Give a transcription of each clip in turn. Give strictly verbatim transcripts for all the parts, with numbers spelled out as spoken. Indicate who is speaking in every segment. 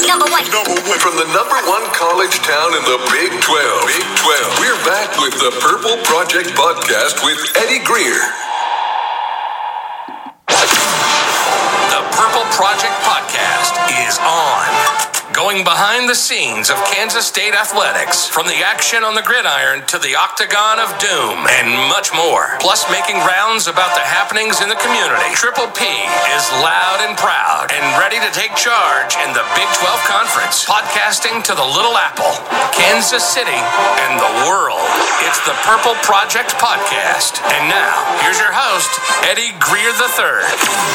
Speaker 1: Number one. Number one. From the number one college town in the Big twelve. Big twelve. We're back with the Purple Project Podcast with Eddie Greer.
Speaker 2: The Purple Project Podcast is on. Going behind the scenes of Kansas State athletics, from the action on the gridiron to the octagon of doom, and much more. Plus making rounds about the happenings in the community. Triple P is loud and proud and ready to take charge in the Big twelve Conference. Podcasting to the Little Apple, Kansas City, and the world. It's the Purple Project Podcast. And now, here's your host, Eddie Greer the third.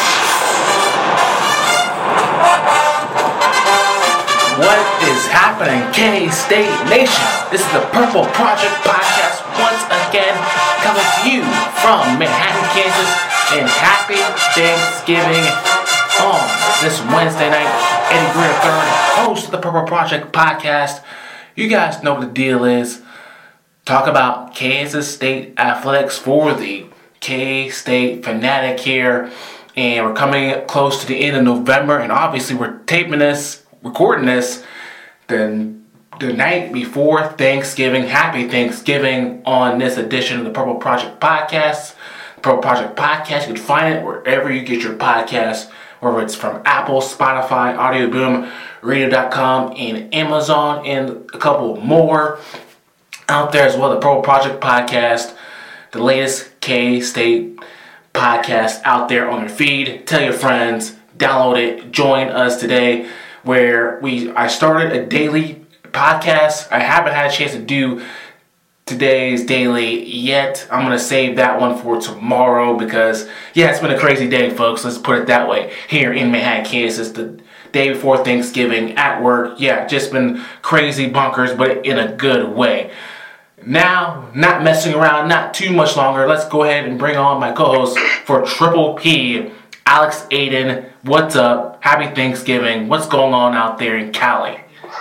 Speaker 3: What is happening, K-State Nation? This is the Purple Project Podcast once again coming to you from Manhattan, Kansas, and happy Thanksgiving on this Wednesday night. Eddie Greer the third, host of the Purple Project Podcast. You guys know what the deal is. Talk about Kansas State athletics for the K-State fanatic here. And we're coming close to the end of November, and obviously we're taping this recording this the, the night before Thanksgiving. Happy Thanksgiving on this edition of the Purple Project Podcast. The Purple Project Podcast, you can find it wherever you get your podcasts, whether it's from Apple, Spotify, Audio Boom, Radio dot com, and Amazon, and a couple more out there as well. The Purple Project Podcast, the latest K-State podcast out there on your feed. Tell your friends, download it, join us today, where we I started a daily podcast. I haven't had a chance to do today's daily yet. I'm going to save that one for tomorrow because, yeah, it's been a crazy day, folks. Let's put it that way. Here in Manhattan, Kansas, the day before Thanksgiving at work. Yeah, just been crazy bonkers, but in a good way. Now, not messing around, not too much longer. Let's go ahead and bring on my co-host for Triple P, Alex Aiden. What's up? Happy Thanksgiving. What's going on out there in Cali?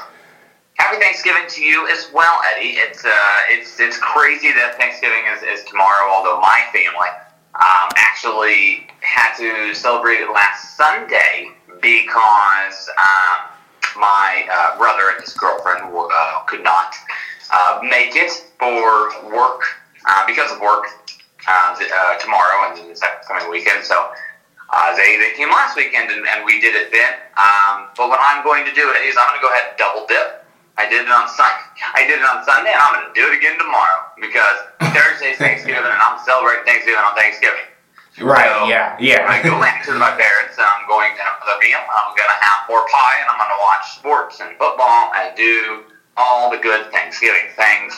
Speaker 4: Happy Thanksgiving to you as well, Eddie. It's uh, it's it's crazy that Thanksgiving is, is tomorrow, although my family um, actually had to celebrate it last Sunday because um, my uh, brother and his girlfriend uh, could not uh, make it for work, uh, because of work uh, uh, tomorrow and this upcoming weekend, so Uh, they, they came last weekend, and, and we did it then. Um, but what I'm going to do is I'm going to go ahead and double dip. I did it on Sunday. I did it on Sunday, and I'm going to do it again tomorrow because Thursday's Thanksgiving, and I'm celebrating Thanksgiving on Thanksgiving.
Speaker 3: Right?
Speaker 4: So,
Speaker 3: yeah, yeah.
Speaker 4: I go back to my parents, and I'm going to have the meal. I'm going to have more pie, and I'm going to watch sports and football and do all the good Thanksgiving things.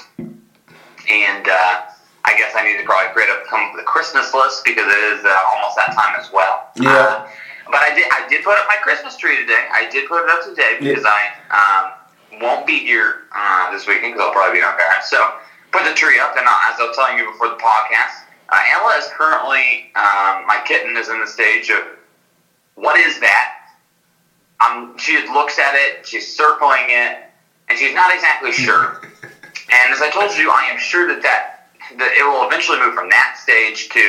Speaker 4: And uh, I guess I need to probably create a come up with a Christmas list because it is uh, almost that time as well.
Speaker 3: Yeah.
Speaker 4: Uh, but I did I did put up my Christmas tree today. I did put it up today because yeah. I um, won't be here uh, this weekend because I'll probably be with my parents. So put the tree up, and uh, as I was telling you before the podcast, uh, Ella is currently um, my kitten is in the stage of what is that? Um, she looks at it, she's circling it, and she's not exactly sure. And as I told you, I am sure that that. that it will eventually move from that stage to,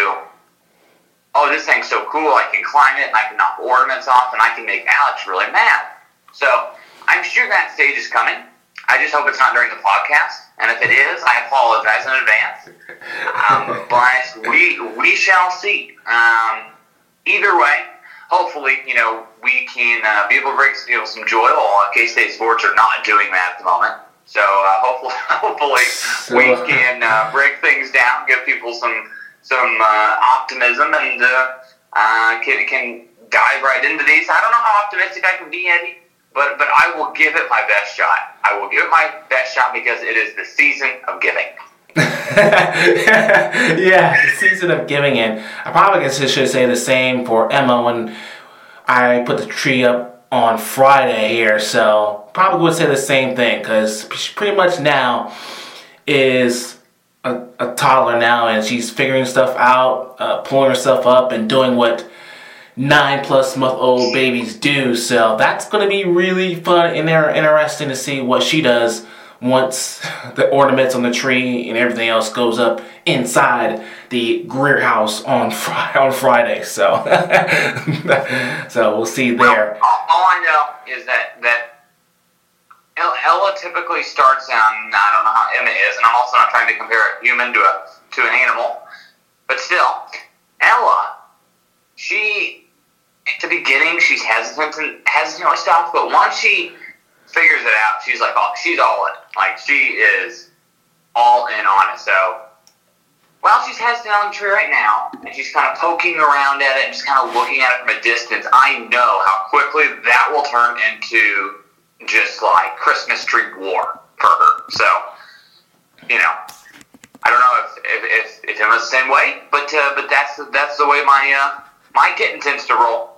Speaker 4: oh, this thing's so cool, I can climb it, and I can knock ornaments off, and I can make Alex really mad. So, I'm sure that stage is coming. I just hope it's not during the podcast, and if it is, I apologize in advance. Um, but we we shall see. Um, either way, hopefully, you know, we can uh, be able to bring people some joy, while K-State sports are not doing that at the moment. So uh, hopefully, hopefully so, we can uh, break things down, give people some some uh, optimism, and uh, uh, can can dive right into these. I don't know how optimistic I can be, Eddie, but but I will give it my best shot. I will give it my best shot because it is the season of giving.
Speaker 3: Yeah, the season of giving, and I probably guess I should say the same for Emma when I put the tree up on Friday here, so probably would say the same thing because she pretty much now is a, a toddler now, and she's figuring stuff out, uh, pulling herself up and doing what nine plus month old babies do. So that's going to be really fun and interesting to see what she does once the ornaments on the tree and everything else goes up inside the Greer house on Friday. On Friday, so so we'll see there.
Speaker 4: Well, all, all I know is that that Ella typically starts on, I don't know how Emma is, and I'm also not trying to compare a human to a to an animal, but still, Ella, she, at the beginning, she's hesitant and hesitant with stuff, but once she figures it out, she's like, oh, she's all in. Like, she is all in on it. So, while she's hesitant on the tree right now, and she's kind of poking around at it and just kind of looking at it from a distance, I know how quickly that will turn into just like Christmas tree war for her. So, you know, I don't know if if, if, if Emma's the same way, but uh, but that's that's the way my uh, my kitten tends to roll.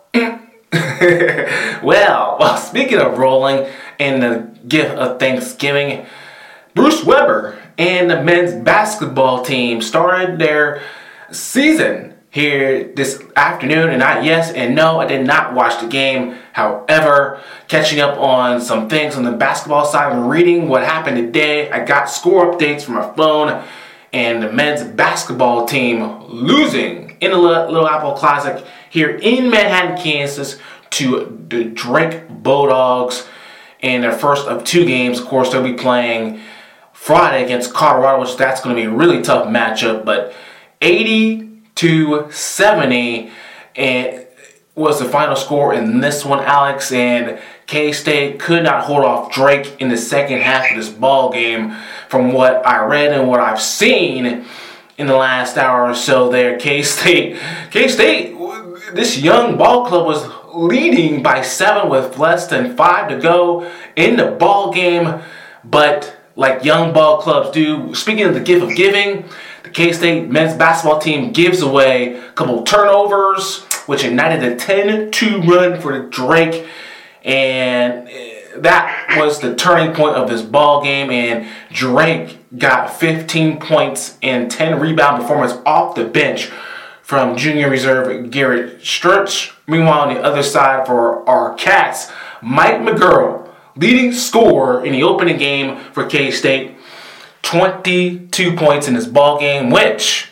Speaker 3: well, well, speaking of rolling and the gift of Thanksgiving, Bruce Weber and the men's basketball team started their season here this afternoon, and I, yes and no, I did not watch the game. However, catching up on some things on the basketball side and reading what happened today, I got score updates from my phone, and the men's basketball team losing in the Little Apple Classic here in Manhattan, Kansas, to the Drake Bulldogs in their first of two games. Of course, they'll be playing Friday against Colorado, which that's going to be a really tough matchup, but eighty to seventy and was the final score in this one, Alex, and K-State could not hold off Drake in the second half of this ball game. From what I read and what I've seen in the last hour or so there, K-State, K-State, this young ball club was leading by seven with less than five to go in the ball game, but like young ball clubs do, speaking of the gift of giving, the K-State men's basketball team gives away a couple turnovers, which ignited a ten two run for the Drake, and that was the turning point of this ball game, and Drake got fifteen points and ten rebound performance off the bench from junior reserve Garrett Sturch. Meanwhile, on the other side for our Cats, Mike McGurl, leading scorer in the opening game for K-State, twenty-two points in this ball game, which,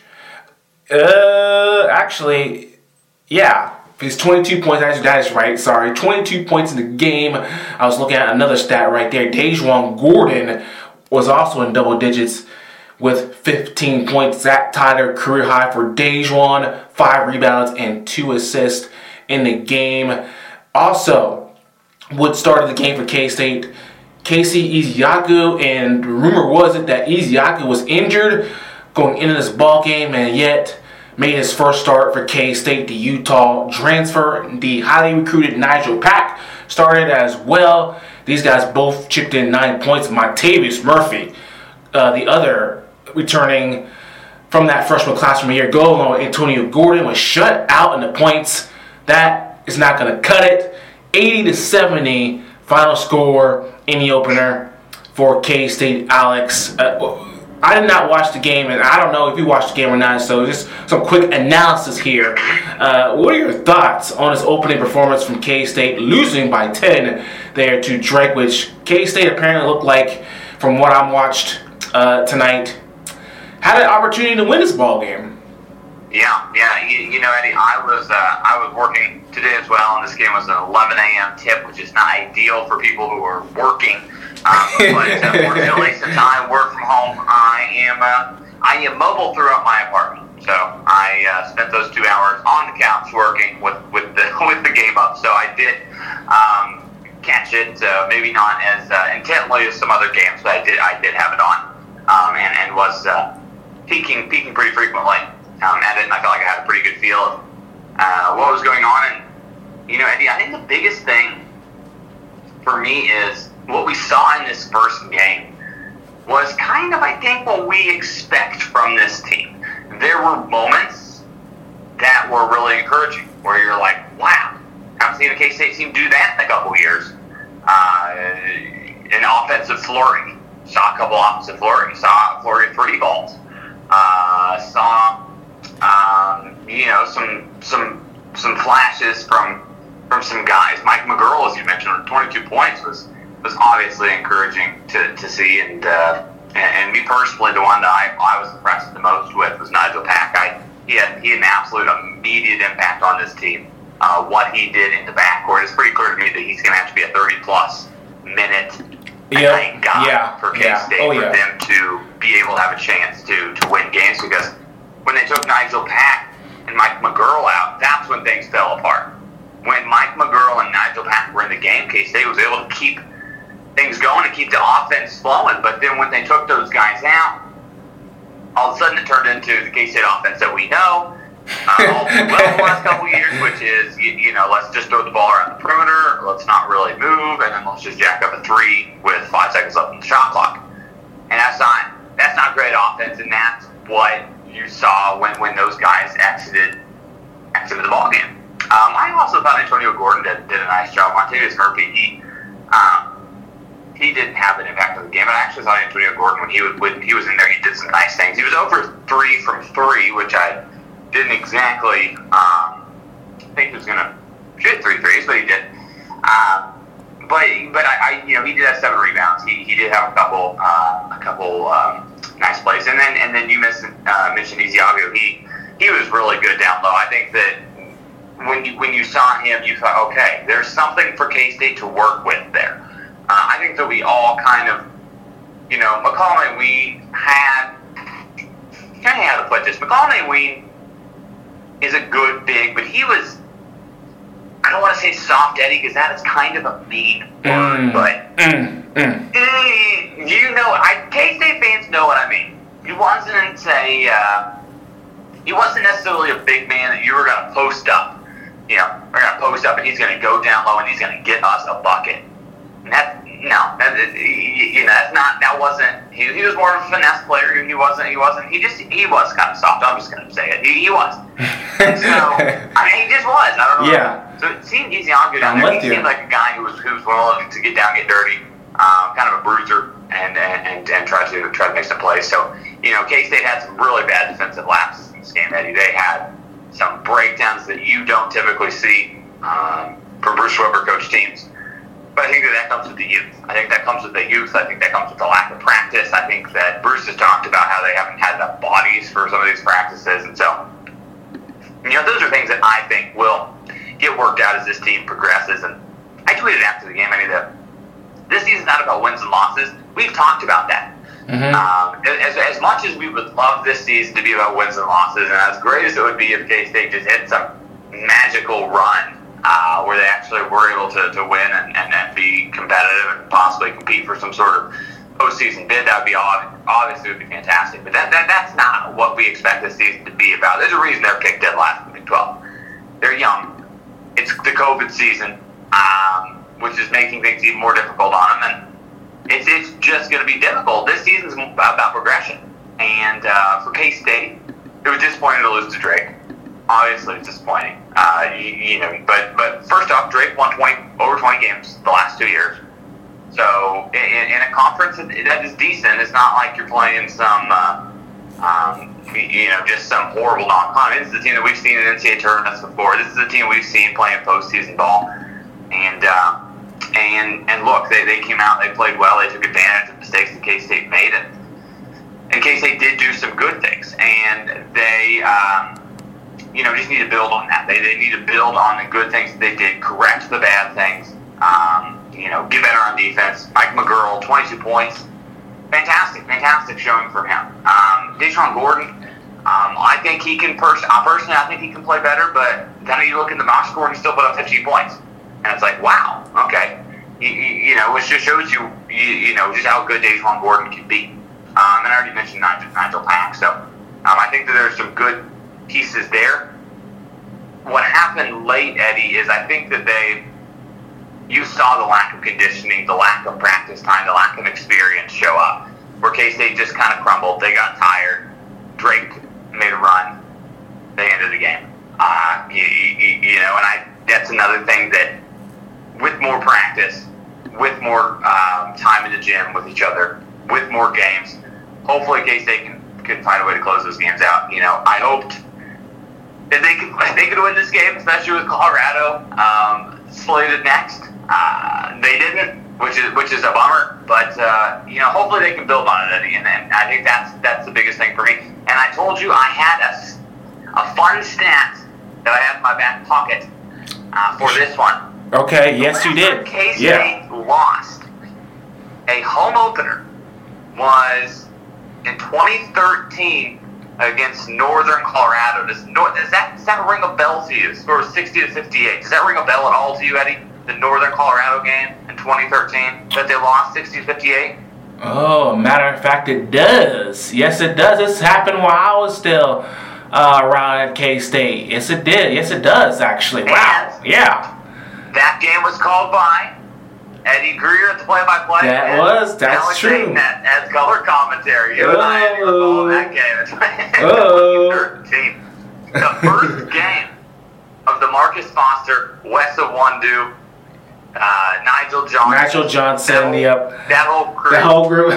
Speaker 3: uh, actually, yeah, he's twenty-two points, actually, that is right, sorry, twenty-two points in the game. I was looking at another stat right there. Dejuan Gordon was also in double digits with fifteen points. That tied their career high for Dejuan, five rebounds and two assists in the game. Also, what started the game for K-State, Casey Iziaku, and the rumor was it that Iziaku was injured going into this ball game, and yet made his first start for K-State. The Utah transfer, the highly recruited Nigel Pack, started as well. These guys both chipped in nine points. Montavious Murphy, uh, the other returning from that freshman class from a year ago, along with Antonio Gordon, was shut out in the points. That is not going to cut it. eighty to seventy final score in the opener for K-State. Alex, uh, I did not watch the game, and I don't know if you watched the game or not, so just some quick analysis here. Uh, what are your thoughts on this opening performance from K-State, losing by ten there to Drake, which K-State apparently looked like, from what I watched uh, tonight, had an opportunity to win this ball game?
Speaker 4: Yeah, yeah, you, you know, Eddie, I was uh, I was working today as well, and this game was an eleven a.m. tip, which is not ideal for people who are working. Um, but uh, fortunately, since I work from home, I am uh, I am mobile throughout my apartment. So I uh, spent those two hours on the couch working with, with the with the game up. So I did um, catch it, uh, maybe not as uh, intently as some other games, but I did I did have it on, um, and and was uh, peeking peeking pretty frequently. Um, at it, and I felt like I had a pretty good feel of uh, what was going on. And, you know, Eddie, I think the biggest thing for me is what we saw in this first game was kind of, I think, what we expect from this team. There were moments that were really encouraging, where you're like, wow, haven't seen a K-State team do that in a couple years. Uh, an offensive flurry. Saw a couple offensive flurries. Saw a flurry of three balls. Uh, saw... Um, you know, some some some flashes from from some guys. Mike McGurl, as you mentioned, with twenty-two points was was obviously encouraging to, to see. And, uh, and and me personally, the one that I, I was impressed the most with was Nigel Pack. I, he had he had an absolute immediate impact on this team. Uh, what he did in the backcourt is pretty clear to me that he's going to have to be a thirty plus minute a
Speaker 3: yep.
Speaker 4: night guy
Speaker 3: yeah.
Speaker 4: for K-State,
Speaker 3: yeah. oh,
Speaker 4: for
Speaker 3: yeah.
Speaker 4: them to be able to have a chance to, to win games, because when they took Nigel Pack and Mike McGurl out, that's when things fell apart. When Mike McGurl and Nigel Pack were in the game, K-State was able to keep things going and keep the offense flowing, but then when they took those guys out, all of a sudden it turned into the K-State offense that we know, uh, all too well in the last couple of years, which is, you, you know, let's just throw the ball around the perimeter, let's not really move, and then let's just jack up a three with five seconds left on the shot clock. And that's not that's not great offense, and that's what you saw when, when those guys exited exited the ball game. Um, I also thought Antonio Gordon did, did a nice job. Montavious Murphy, he um, he didn't have an impact on the game, but I actually thought Antonio Gordon, when he was when he was in there, he did some nice things. He was over three from three, which I didn't exactly um, think he was going to shoot three threes, but he did. Um, but but I, I you know he did have seven rebounds. He he did have a couple uh, a couple um, nice plays, and then and then you missed, uh, mentioned Isiago. He he was really good down low. I think that when you when you saw him, you thought, okay, there's something for K-State to work with there. Uh, I think that we all kind of, you know, McCollum and Ween had, kind of how to put this, McCollum and Ween is a good big, but he was, I don't want to say soft Eddie, because that is kind of a mean word,
Speaker 3: mm,
Speaker 4: but
Speaker 3: mm, mm.
Speaker 4: Mm, you know, I, K-State fans know what I mean. He wasn't a, uh, he wasn't necessarily a big man that you were going to post up. You know, we're going to post up and he's going to go down low and he's going to get us a bucket. And that, no, that, you know, that's not, that wasn't, he, he was more of a finesse player. He wasn't, he wasn't, he just, he was kind of soft. I'm just going to say it. He, he was. So, I mean, he just was. I don't know.
Speaker 3: Yeah.
Speaker 4: So seeing Isiago down there, he seemed like a guy who was, who was willing to get down, get dirty, um, kind of a bruiser, and, and, and, and try to, try to make some plays. So, you know, K-State had some really bad defensive lapses in this game, Eddie. They had some breakdowns that you don't typically see um, from Bruce Weber coach teams. But I think that that comes with the youth. I think that comes with the youth. I think that comes with the lack of practice. I think that Bruce has talked about how they haven't had enough bodies for some of these practices. And so, you know, those are things that I think will get worked out as this team progresses. And I tweeted after the game, I mean, that this season's not about wins and losses. We've talked about that. Mm-hmm. Um, as, as much as we would love this season to be about wins and losses, and as great as it would be if K-State just hit some magical run uh, where they actually were able to, to win and, and, and be competitive and possibly compete for some sort of postseason bid, that would be obviously would be fantastic. But that, that that's not what we expect this season to be about. There's a reason they're picked dead last in the Big twelve. They're young. It's the COVID season, um, which is making things even more difficult on them. And It's it's just going to be difficult. This season's about progression. And uh, for K-State, it was disappointing to lose to Drake. Obviously, it's disappointing. Uh, you, you know, but but first off, Drake won twenty over twenty games the last two years. So in, in a conference that is decent, it's not like you're playing some, uh, um, you know, just some horrible non-con. This is the team that we've seen in N C double A tournaments before. This is the team we've seen playing postseason ball. And uh, And and look, they, they came out, they played well, they took advantage of the mistakes that K-State made, and, and K-State did do some good things, and they, um, you know, just need to build on that. They they need to build on the good things that they did, correct the bad things, um, you know, get better on defense. Mike McGurl, twenty-two points, fantastic, fantastic showing for him. Um, Deshaun Gordon, um, I think he can, pers- uh, personally, I think he can play better, but then you look in the box score and he still put up fifteen points. And it's like, wow, okay. You, you, you know, which just shows you, you, you know, just how good Deshaun Gordon can be. Um, and I already mentioned Nigel, Nigel Pack, so um, I think that there's some good pieces there. What happened late, Eddie, is I think that they, you saw the lack of conditioning, the lack of practice time, the lack of experience show up, where K-State just kind of crumbled. They got tired. Drake made a run. They ended the game. Uh, you, you, you know, and I that's another thing that, with more practice, with more um, time in the gym with each other, with more games, hopefully K-State can, can find a way to close those games out. You know, I hoped that they could they could win this game, especially with Colorado um, slated next. Uh, they didn't, which is which is a bummer. But uh, you know, hopefully they can build on it, Eddie. And, and I think that's that's the biggest thing for me. And I told you I had a, a fun stat that I have in my back pocket uh, for this one.
Speaker 3: Okay, yes you did.
Speaker 4: K-State
Speaker 3: yeah.
Speaker 4: lost a home opener was in twenty thirteen against Northern Colorado. Does, does, that, does that ring a bell to you? Score was sixty to fifty-eight. Does that ring a bell at all to you, Eddie? The Northern Colorado game in twenty thirteen that they lost sixty to fifty-eight?
Speaker 3: Oh, matter of fact, it does. Yes, it does. This happened while I was still uh, around at K-State. Yes, it did. Yes, it does, actually. Wow.
Speaker 4: And
Speaker 3: yeah.
Speaker 4: That game was called by Eddie Greer at the play-by-play.
Speaker 3: That
Speaker 4: and
Speaker 3: was. That's
Speaker 4: Alex
Speaker 3: true.
Speaker 4: That as color commentary. You and I Eddie, were calling that game.
Speaker 3: Oh.
Speaker 4: twenty thirteen. The first game of the Marcus Foster, Wes Iwundu, uh, Nigel Johnson.
Speaker 3: Nigel Johnson,
Speaker 4: that whole,
Speaker 3: yep.
Speaker 4: That whole crew.
Speaker 3: That whole group.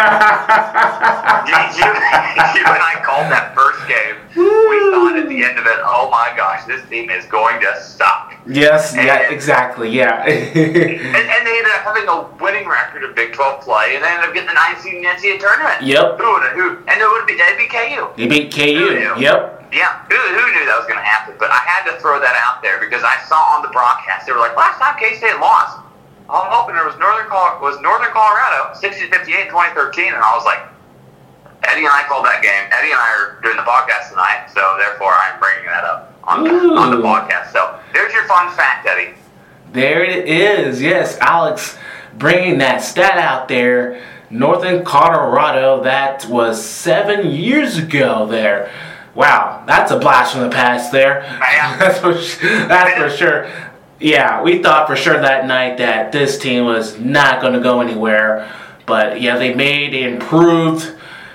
Speaker 4: you, you, you and I called that first game. We thought at the end of it, oh my gosh, this team is going to suck.
Speaker 3: Yes,
Speaker 4: and,
Speaker 3: yeah, exactly, yeah.
Speaker 4: and, and they ended up having a winning record of Big twelve play, and they ended up getting the nine seed in the N C double A tournament.
Speaker 3: Yep.
Speaker 4: Who would who? And it would be they'd be K U.
Speaker 3: They beat K U. Yep.
Speaker 4: Yeah, who, who knew that was going to happen? But I had to throw that out there because I saw on the broadcast they were like, last time K-State lost, home opener was Northern Col- was Northern Colorado, sixty to fifty-eight in twenty thirteen, and I was like, Eddie and I called that game. Eddie and I are doing the podcast tonight, so therefore I'm bringing that up on the, on the podcast. So there's your fun fact, Eddie.
Speaker 3: There it is. Yes, Alex bringing that stat out there. Northern Colorado, that was seven years ago there. Wow, that's a blast from the past there. that's for, that's for sure. Yeah, we thought for sure that night that this team was not going to go anywhere. But yeah, they made, they improved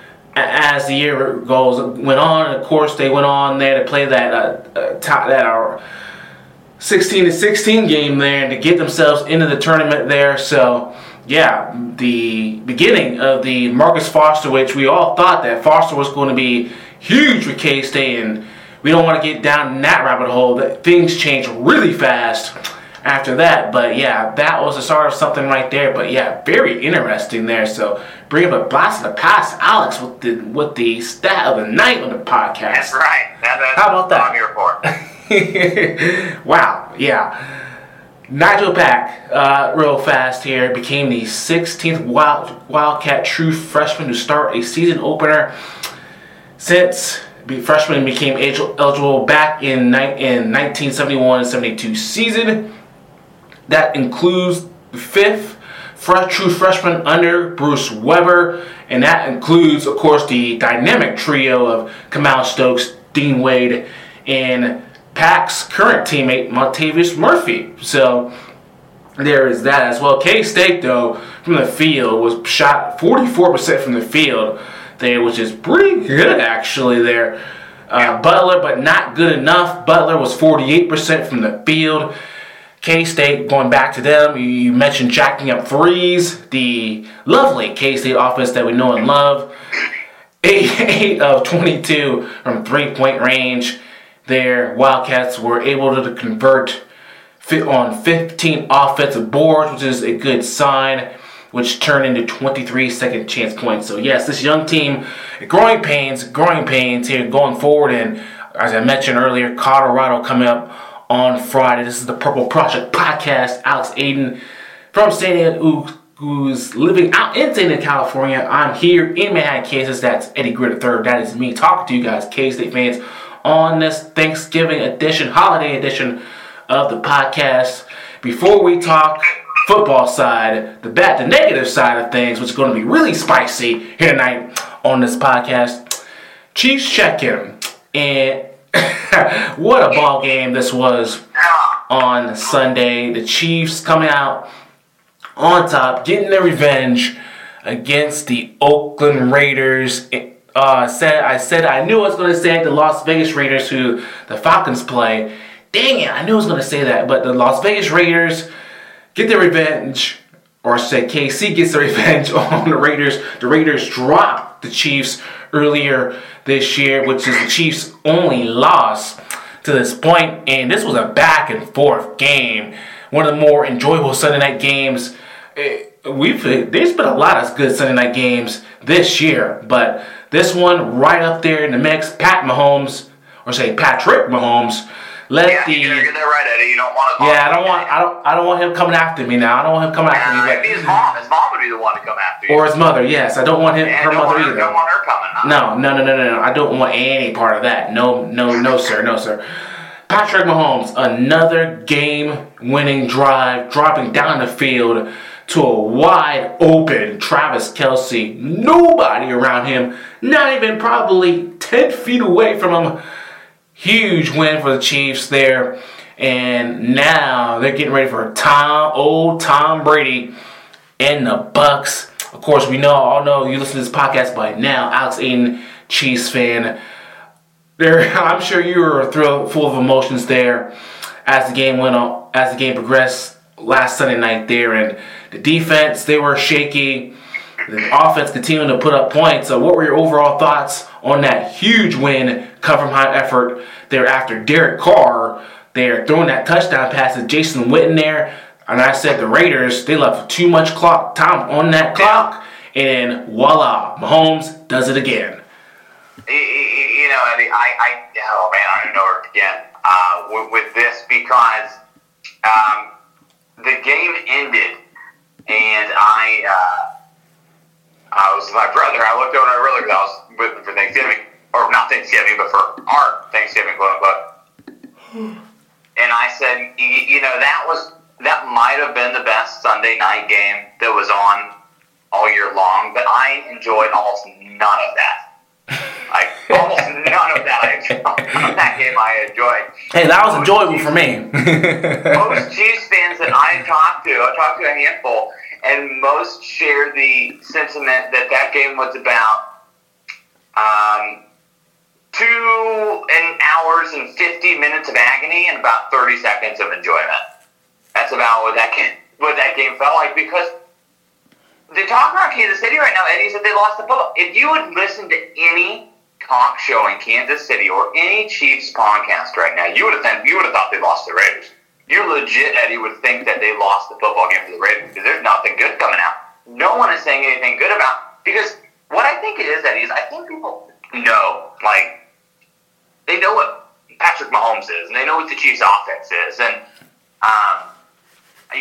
Speaker 3: as the year goes went on. Of course, they went on there to play that uh, uh, top, that our sixteen to sixteen game there and to get themselves into the tournament there. So yeah, the beginning of the Marcus Foster, which we all thought that Foster was going to be huge for K-State, and we don't want to get down in that rabbit hole. That things changed really fast after that, but yeah, that was the start of something right there. But yeah, very interesting there. So bring up a blast of the past, Alex, with the with the stat of the night on the podcast.
Speaker 4: That's right. That, that's
Speaker 3: How about that?
Speaker 4: I'm here for.
Speaker 3: Wow. Yeah. Nigel Pack, uh, real fast here, became the sixteenth Wild, Wildcat true freshman to start a season opener since the freshman became eligible back in, in nineteen seventy-one seventy-two season. That includes the fifth fresh, true freshman under Bruce Weber, and that includes, of course, the dynamic trio of Kamal Stokes, Dean Wade, and Pack's current teammate, Montavious Murphy. So there is that as well. K-State, though, from the field, was shot forty-four percent from the field there, which is pretty good, actually, there. Uh, Butler, but not good enough. Butler was forty-eight percent from the field. K-State, going back to them, you mentioned jacking up threes. The lovely K-State offense that we know and love. eight of twenty-two from three-point range. Their Wildcats were able to convert on fifteen offensive boards, which is a good sign, which turned into twenty-three second chance points. So yes, this young team, growing pains, growing pains here going forward. And as I mentioned earlier, Colorado coming up on Friday. This is the Purple Project Podcast. Alex Aiden from San Diego, who, who's living out in San Diego, California. I'm here in Manhattan, Kansas. That's Eddie Greer the third. That is me talking to you guys, K-State fans, on this Thanksgiving edition, holiday edition of the podcast. Before we talk football side, the bad, the negative side of things, which is going to be really spicy here tonight on this podcast, Chiefs check-in. And what a ball game this was on Sunday. The Chiefs coming out on top, getting their revenge against the Oakland Raiders. Uh, said I said I knew I was going to say the Las Vegas Raiders, who the Falcons play. Dang it, I knew I was going to say that. But the Las Vegas Raiders get their revenge, or I should say K C gets their revenge on the Raiders. The Raiders dropped the Chiefs earlier this year, which is the Chiefs' only loss to this point. And this was a back and forth game. One of the more enjoyable Sunday night games. We've There's been a lot of good Sunday night games this year, but this one right up there in the mix. Pat Mahomes, or say Patrick Mahomes, let
Speaker 4: yeah,
Speaker 3: the.
Speaker 4: you get that right, Eddie. You don't want to.
Speaker 3: Yeah, I don't want. I don't. I don't want him coming after me now. I don't want him coming after
Speaker 4: Yeah,
Speaker 3: me.
Speaker 4: maybe his mom. His mom would be the one to come after you.
Speaker 3: Or his mother. Yes, I don't want him.
Speaker 4: and
Speaker 3: her
Speaker 4: don't
Speaker 3: mother
Speaker 4: want her,
Speaker 3: either.
Speaker 4: Don't want her coming. Huh?
Speaker 3: No, no, no, no, no, no. I don't want any part of that. No, no, no, sir, no, sir. Patrick Mahomes, another game-winning drive, dropping down the field to a wide-open Travis Kelce. Nobody around him, not even probably ten feet away from him. Huge win for the Chiefs there. And now they're getting ready for Tom, old Tom Brady and the Bucks. Of course, we know, all know, you listen to this podcast by now, Alex Aiden, Chiefs fan. There, I'm sure you were thrilled, full of emotions there as the game went on, as the game progressed last Sunday night there, and the defense, they were shaky. The offense continuing to put up points. So, what were your overall thoughts on that huge win, come from high effort there after Derek Carr? They're throwing that touchdown pass to Jason Witten there. And I said the Raiders, they left too much clock time on that clock. And voila, Mahomes does it again.
Speaker 4: You know, Eddie, I, I, oh man, I don't know where to begin uh, with, with this because um, the game ended and I, uh, I was with my brother. I looked over at my brother because I was with him for Thanksgiving, or not Thanksgiving, but for our Thanksgiving, quote unquote. And I said, you know, that was that might have been the best Sunday night game that was on all year long, but I enjoyed almost none of that. Like, almost none of that. I enjoyed. That game I enjoyed.
Speaker 3: Hey, that was enjoyable for me.
Speaker 4: Most Chiefs fans that I talked to, I talked to a handful, and most shared the sentiment that that game was about um, two and hours and fifty minutes of agony and about thirty seconds of enjoyment. That's about what that game, what that game felt like, because the talk around Kansas City right now, Eddie, is that they lost the football. If you would listen to any talk show in Kansas City or any Chiefs podcast right now, you would have th- you would have thought they lost the Raiders. You legit, Eddie, would think that they lost the football game to the Raiders because there's nothing good coming out. No one is saying anything good about, because what I think it is, Eddie, is I think people know, like, they know what Patrick Mahomes is, and they know what the Chiefs' offense is, and um, you,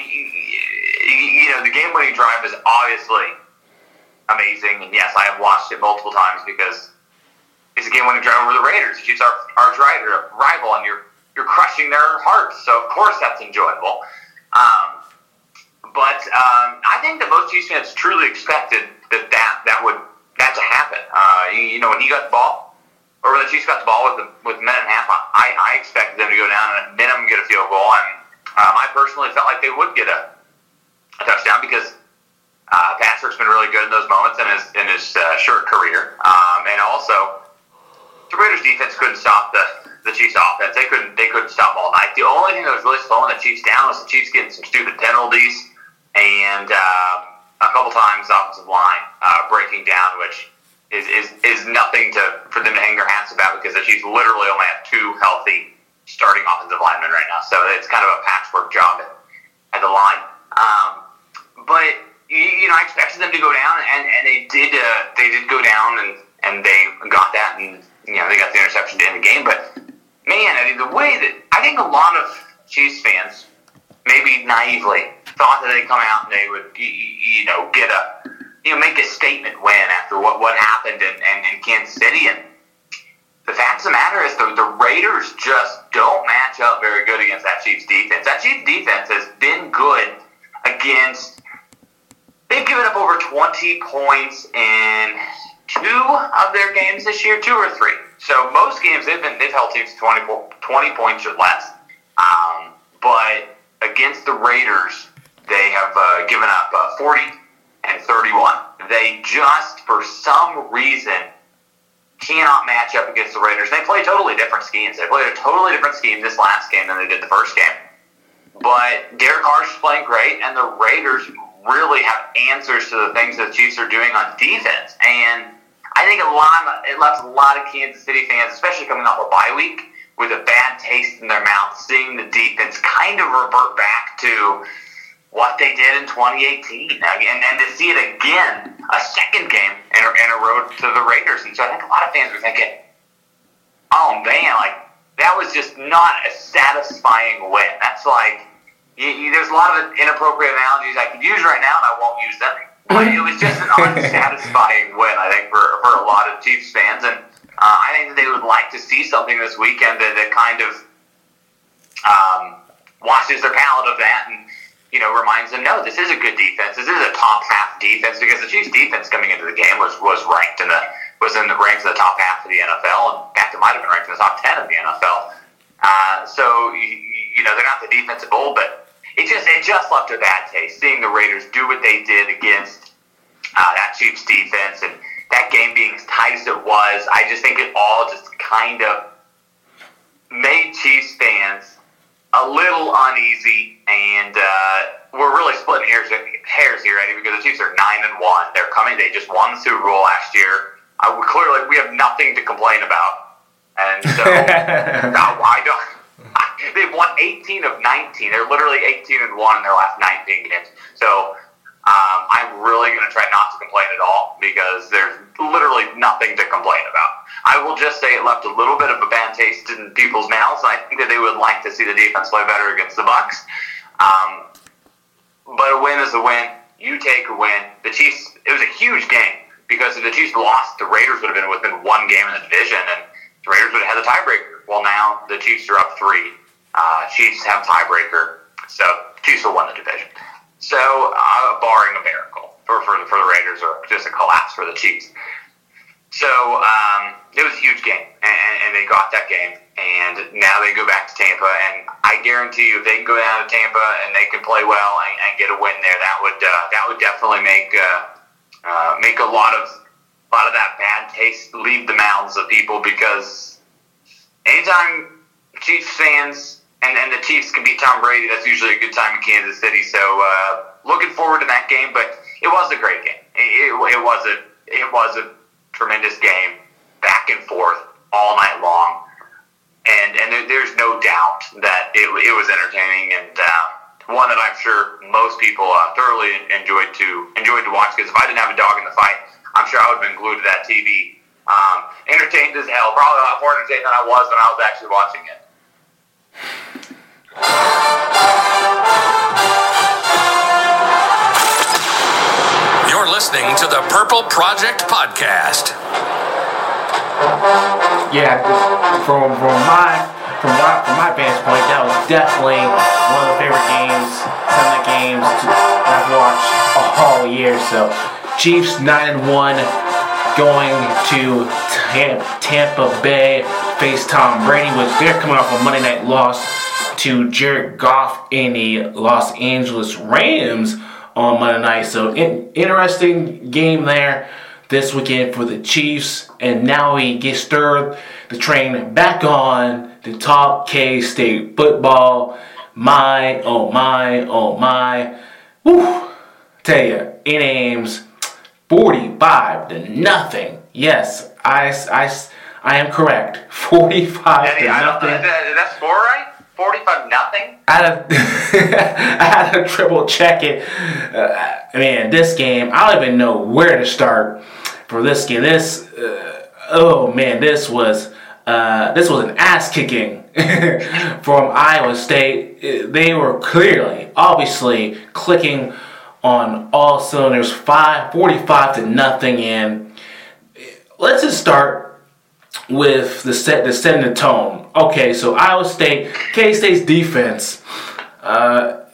Speaker 4: you know, the game-winning drive is obviously amazing, and yes, I have watched it multiple times because it's a game-winning drive over the Raiders. The Chiefs are our rival, and you're you're crushing their hearts, so of course that's enjoyable. Um, but um, I think that most Chiefs fans truly expected that that, that would that to happen. Uh, you, you know, when he got the ball, or when the Chiefs got the ball with the, with a minute and a half, I, I expected them to go down and at minimum get a field goal, and um, I personally felt like they would get a, a touchdown because uh, Patrick's been really good in those moments in his in his uh, short career, um, and also the Raiders defense couldn't stop the, the Chiefs offense. They couldn't they couldn't stop all night. The only thing that was really slowing the Chiefs down was the Chiefs getting some stupid penalties and um, a couple times the offensive line uh, breaking down, which is, is is nothing to for them to hang their hats about because the Chiefs literally only have two healthy starting offensive linemen right now. So it's kind of a patchwork job at, at the line. Um, but you, you know, I expected them to go down, and, and they did. Uh, they did go down, and, and they got that, and you know they got the interception to end the game. But man, I mean, the way that I think a lot of Chiefs fans, maybe naively, thought that they'd come out and they would, you, you know, get a, you know, make a statement win after what, what happened in, in, in Kansas City. And the fact of the matter is the, the Raiders just don't match up very good against that Chiefs defense. That Chiefs defense has been good against, they've given up over twenty points in two of their games this year, two or three. So most games they've been, they've held teams to twenty, twenty points or less. Um, but against the Raiders, they have uh, given up uh, forty and thirty-one. They just, for some reason, cannot match up against the Raiders. They play totally different schemes. They played a totally different scheme this last game than they did the first game. But Derek Carr's playing great, and the Raiders really have answers to the things that the Chiefs are doing on defense. And I think a lot of, it left a lot of Kansas City fans, especially coming off a bye week, with a bad taste in their mouth, seeing the defense kind of revert back to what they did in twenty eighteen. And, and to see it again, a second game in a, in a road to the Raiders. And so I think a lot of fans were thinking, oh man, like, that was just not a satisfying win. That's like, you, you, there's a lot of inappropriate analogies I could use right now, and I won't use them. But it was just an unsatisfying win, I think, for, for a lot of Chiefs fans. And uh, I think that they would like to see something this weekend that, that kind of um, washes their palate of that and, you know, reminds them, no, this is a good defense. This is a top half defense, because the Chiefs' defense coming into the game was, was ranked in the was in the ranks of the top half of the N F L. In fact, it might have been ranked in the top ten of the N F L. Uh, so, you, you know, they're not the defensive old, but it just it just left a bad taste seeing the Raiders do what they did against uh, that Chiefs defense, and that game being as tight as it was. I just think it all just kind of made Chiefs fans a little uneasy, and uh, we're really splitting hairs, hairs here, Eddie, because the Chiefs are nine and one. They're coming. They just won the Super Bowl last year. Uh, we clearly, we have nothing to complain about, and so no, I don't. They've won eighteen of nineteen. They're literally eighteen and one in their last nineteen games. So um, I'm really going to try not to complain at all, because there's literally nothing to complain about. I will just say it left a little bit of a bad taste in people's mouths. I think that they would like to see the defense play better against the Bucs. Um, but a win is a win. You take a win. The Chiefs. It was a huge game, because if the Chiefs lost, the Raiders would have been within one game in the division, and the Raiders would have had the tiebreaker. Well, now the Chiefs are up three. Uh, Chiefs have tiebreaker, so Chiefs will win the division. So, uh, barring a miracle for, for, for the Raiders, or just a collapse for the Chiefs. So, um, it was a huge game, and, and they got that game, and now they go back to Tampa, and I guarantee you, if they can go down to Tampa and they can play well and, and get a win there, that would uh, that would definitely make uh, uh, make a lot of a lot of that bad taste leave the mouths of people, because anytime Chiefs fans and, and the Chiefs can beat Tom Brady, that's usually a good time in Kansas City. So uh, looking forward to that game, but it was a great game. It, it, it was a it was a tremendous game, back and forth all night long, and and there, there's no doubt that it, it was entertaining, and uh, one that I'm sure most people uh, thoroughly enjoyed to enjoyed to watch. Because if I didn't have a dog in the fight, I'm sure I would have been glued to that T V. Um, entertained as hell, probably a lot more entertained than I was when I was actually watching it.
Speaker 2: You're listening to the Purple Project Podcast.
Speaker 3: Yeah, from from my from my from my vantage point, that was definitely one of the favorite games, Sunday games I've watched all year. So, Chiefs nine and one, going to Tampa Bay, face Tom Brady, which they're coming off a Monday night loss to Jared Goff in the Los Angeles Rams on Monday night. So, in, interesting game there this weekend for the Chiefs, and now we get stirred the train back on to talk K-State football. My, oh my, oh my. Woo! Tell you, in Ames, forty-five to nothing. Yes, I, I, I am correct. forty-five
Speaker 4: Eddie,
Speaker 3: to
Speaker 4: I
Speaker 3: nothing.
Speaker 4: Don't, is that score right? forty-five nothing?
Speaker 3: I had, to, I had to triple check it. Uh, man, this game, I don't even know where to start for this game. This, uh, oh man, this was uh, this was an ass kicking from Iowa State. They were clearly, obviously, clicking on all cylinders. Five, forty-five to nothing, and let's just start with the set, the setting the tone. Okay, so Iowa State, K-State's defense uh,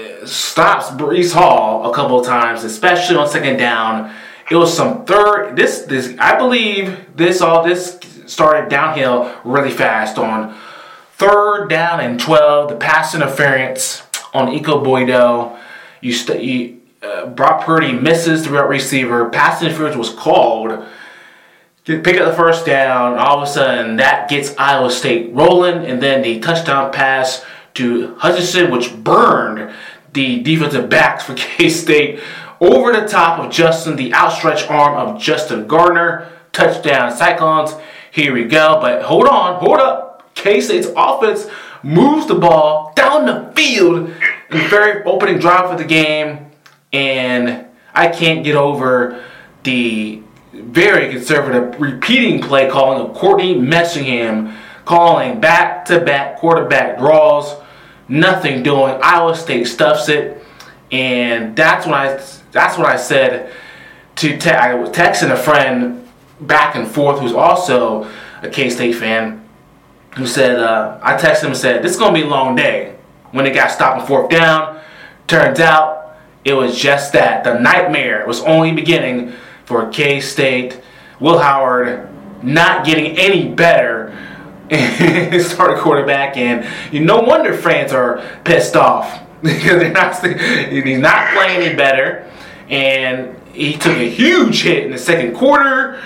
Speaker 3: stops Breece Hall a couple of times, especially on second down. It was some third. This, this, I believe this all this started downhill really fast on third down and twelve. The pass interference on Iko Boydo. You, st- you uh, Brock Purdy misses the route receiver. Pass interference was called. Pick up the first down. All of a sudden, that gets Iowa State rolling, and then the touchdown pass to Hutchinson, which burned the defensive backs for K-State over the top of Justin, the outstretched arm of Justin Gardner. Touchdown, Cyclones. Here we go. But hold on, hold up. K-State's offense moves the ball down the field in the very opening drive of the game, and I can't get over the very conservative repeating play calling of Courtney Messingham calling back-to-back quarterback draws, nothing doing. Iowa State stuffs it, and that's when I that's what I said to te- I was texting a friend back and forth who's also a K-State fan, who said uh, I texted him and said, this is gonna be a long day. When it got stopped on fourth down, turns out it was just that. The nightmare was only beginning for K-State. Will Howard not getting any better. Starting quarterback, and you no wonder fans are pissed off because they're not. He's not playing any better, and he took a huge hit in the second quarter.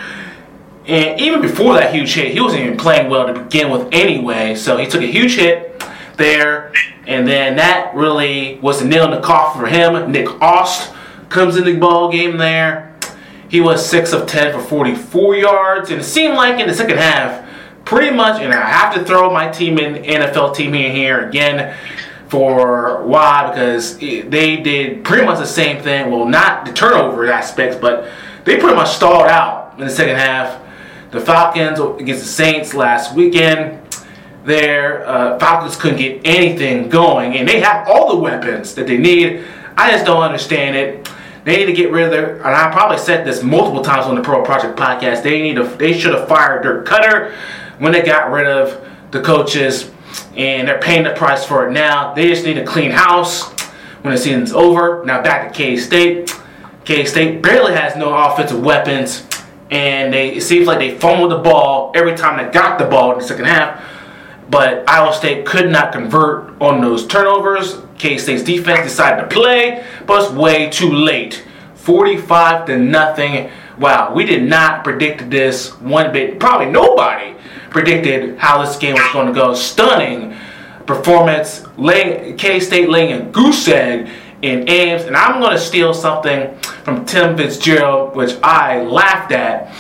Speaker 3: And even before that huge hit, he wasn't even playing well to begin with anyway. So he took a huge hit there, and then that really was the nail in the coffin for him. Nick Ost comes in the ball game there. He was six of ten for forty-four yards, and it seemed like in the second half, pretty much, and I have to throw my team in, N F L team in here again for why, because they did pretty much the same thing. Well, not the turnover aspects, but they pretty much stalled out in the second half. The Falcons against the Saints last weekend, their uh, Falcons couldn't get anything going, and they have all the weapons that they need. I just don't understand it. They need to get rid of their, and I probably said this multiple times on the Pro Project podcast, they need to, they should have fired Dirk Cutter when they got rid of the coaches, and they're paying the price for it now. They just need a clean house when the season's over. Now back to K-State. K-State barely has no offensive weapons, and they, it seems like they fumbled the ball every time they got the ball in the second half. But Iowa State could not convert on those turnovers. K-State's defense decided to play, but it's way too late. forty-five to nothing. Wow, we did not predict this one bit. Probably nobody predicted how this game was going to go. Stunning performance. Laying, K-State laying a goose egg in Ames. And I'm going to steal something from Tim Fitzgerald, which I laughed at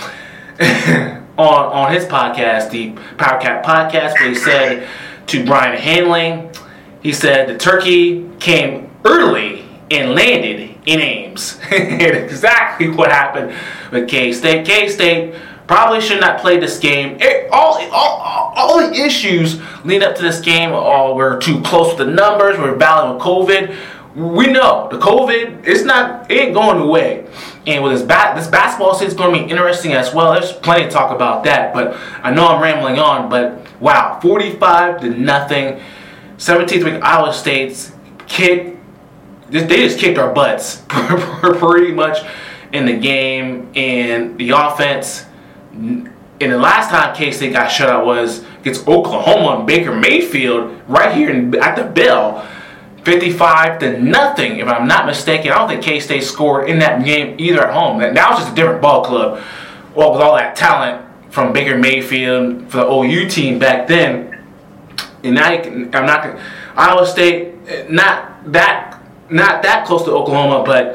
Speaker 3: on, on his podcast, the PowerCat podcast, where he said to Brian Hanling, he said the turkey came early and landed in Ames. Exactly what happened with K-State. K-State probably should not play this game. It, all, all, all the issues leading up to this game, oh, we're too close with the numbers, we're battling with COVID. We know the COVID, it's not, it ain't going away. And with this, bat, this basketball season is going to be interesting as well. There's plenty to talk about that, but I know I'm rambling on. But wow, forty-five to nothing. seventeenth week Iowa State's kick. They just kicked our butts pretty much in the game, and the offense. And the last time K-State got shut out was against Oklahoma and Baker Mayfield right here in, at the bell, fifty-five to nothing. If I'm not mistaken, I don't think K-State scored in that game either at home. That, that was just a different ball club. Well, with all that talent from Baker Mayfield for the O U team back then, and now you can, I'm not gonna, Iowa State not that. Not that close to Oklahoma, but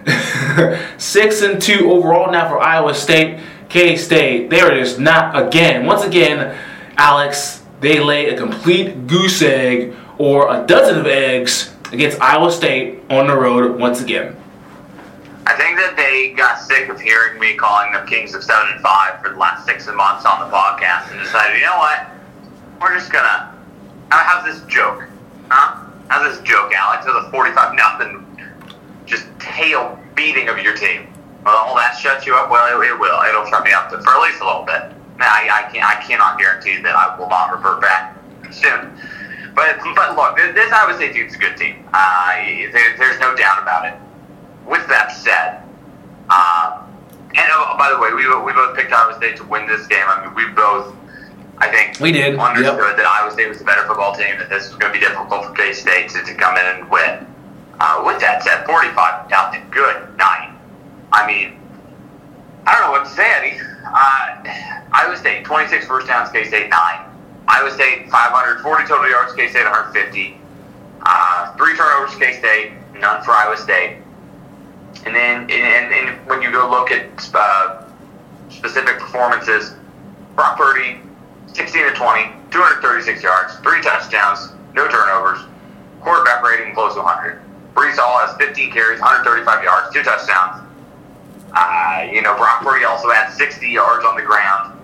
Speaker 3: six and two overall now for Iowa State. K-State, they are just not again. Once again, Alex, they lay a complete goose egg or a dozen of eggs against Iowa State on the road once again.
Speaker 4: I think that they got sick of hearing me calling them Kings of Seven and Five for the last six months on the podcast, and decided, you know what, we're just gonna have this joke, huh? How's this joke, Alex? It was a forty-five nothing just tail beating of your team. Well, will that shut you up? Well, it, it will. It'll shut me up for at least a little bit. Now, I, I can't. I cannot guarantee that I will not revert back soon. But but look, this, this Iowa State team's a good team. Uh, there, there's no doubt about it. With that said, uh, and oh, by the way, we we both picked Iowa State to win this game. I mean, we both. I think
Speaker 3: we did.
Speaker 4: understood
Speaker 3: yep.
Speaker 4: that Iowa State was the better football team, that this was going to be difficult for K-State to, to come in and win. Uh, with that said, forty-five nothing, good night. I mean, I don't know what to say, Eddie. Uh, Iowa State, twenty-six first downs, K-State nine. Iowa State, five hundred forty total yards, K-State one hundred fifty. Uh, three turnovers, K-State, none for Iowa State. And then and, and when you go look at uh, specific performances, Brock Purdy, sixteen to twenty, two hundred thirty-six yards, three touchdowns, no turnovers, quarterback rating close to one hundred. Brees Hall has fifteen carries, one hundred thirty-five yards, two touchdowns. Uh, you know, Brock Purdy also had sixty yards on the ground.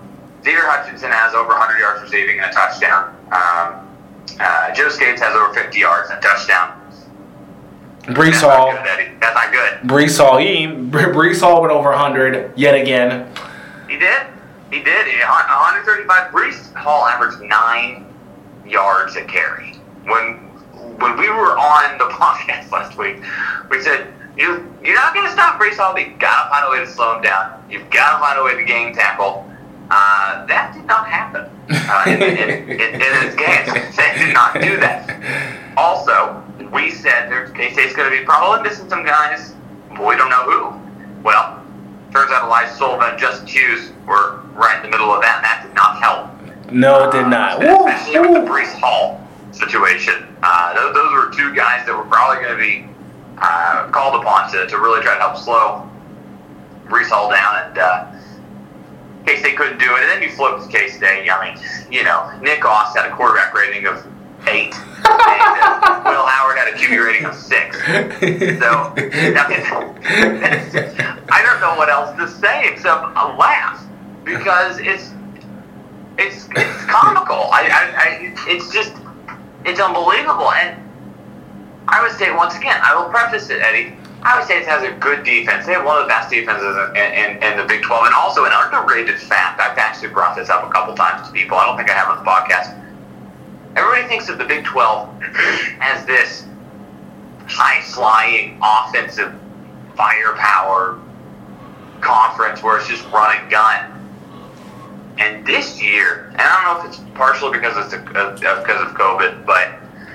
Speaker 4: Xavier Hutchinson has over one hundred yards receiving and a touchdown. Um, uh, Joe Skates has over fifty yards and a touchdown.
Speaker 3: Brees Hall.
Speaker 4: That's not good, Eddie. That's not good.
Speaker 3: Brees Hall. He, Brees Hall went over one hundred yet again.
Speaker 4: He did. He did. one thirty-five. Brees Hall averaged nine yards a carry. When when we were on the podcast last week, we said, you, you're not going to stop Brees Hall, but you've got to find a way to slow him down. You've got to find a way to gain tackle. Uh, that did not happen uh, in, in, in, in his game. They did not do that. Also, we said K-State's going to be probably missing some guys, but we don't know who. Well, turns out Elijah Sullivan and Justin Hughes were right in the middle of that, and that did not help.
Speaker 3: No, it did not.
Speaker 4: Uh, especially Woo, with the Brees Hall situation. Uh, those, those were two guys that were probably going to be uh, called upon to, to really try to help slow Brees Hall down, and uh, K-State couldn't do it. And then you flip to K-State. I mean, you know, Nick Oss had a quarterback rating of eight, and uh, Will Howard had a Q B rating of six. So, I mean, I don't know what else to say except a laugh, because it's it's it's comical. I, I, I it's just it's unbelievable. And Iowa State, once again, I will preface it, Eddie. Iowa State has a good defense. They have one of the best defenses in, in, in the Big twelve, and also an underrated fact. I've actually brought this up a couple times to people. I don't think I have on the podcast. Everybody thinks of the Big twelve as this high-flying offensive firepower conference where it's just run and gun. And this year, and I don't know if it's partially because it's a, uh, because of COVID, but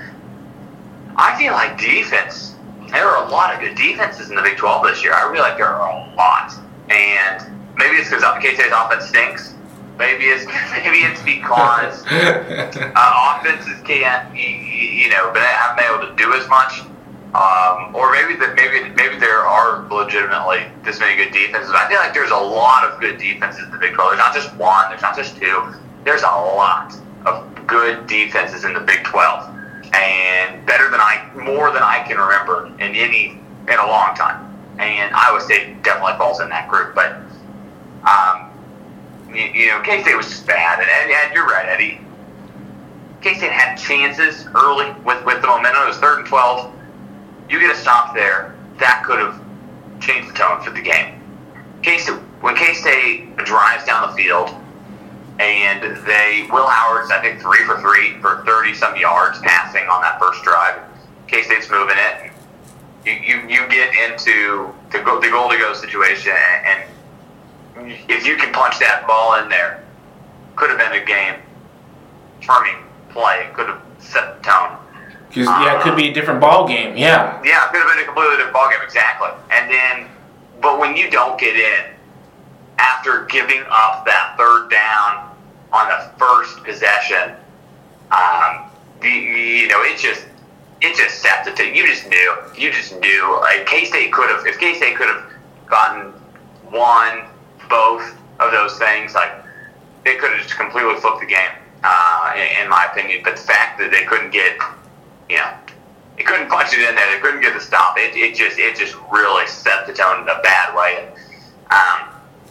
Speaker 4: I feel like defense. There are a lot of good defenses in the Big twelve this year. I really like there are a lot, and maybe it's because K-State's offense stinks. Maybe it's maybe it's because uh, offenses can't, you, you know, but haven't been able to do as much. Um, or maybe that maybe maybe there are legitimately this many good defenses. But I feel like there's a lot of good defenses in the Big twelve. There's not just one. There's not just two. There's a lot of good defenses in the Big twelve, and better than I, more than I can remember in any in a long time. And Iowa State definitely falls in that group. But um, you, you know, K-State was just bad, and, and, and you're right, Eddie. K-State had chances early with with the momentum. It was third and twelve. You get a stop there, that could have changed the tone for the game. K-State, when K-State drives down the field, and they, Will Howard's, I think, three for three for thirty-some yards passing on that first drive. K-State's moving it. You you, you get into the, go, the goal-to-go situation, and, and if you can punch that ball in there, could have been a game-turning play. It could have set the tone.
Speaker 3: Cause, yeah, it could be a different ball game. Yeah.
Speaker 4: Yeah, it could have been a completely different ball game, exactly. And then, but when you don't get in after giving up that third down on the first possession, um, the, you know, it just it just set the tone. You just knew. You just knew. Like K-State could have, if K-State could have gotten one, both of those things, like they could have just completely flipped the game, uh, in, in my opinion. But the fact that they couldn't get You know, they couldn't punch it in there. They couldn't get the stop. It, it just, it just really set the tone in a bad way. And, um,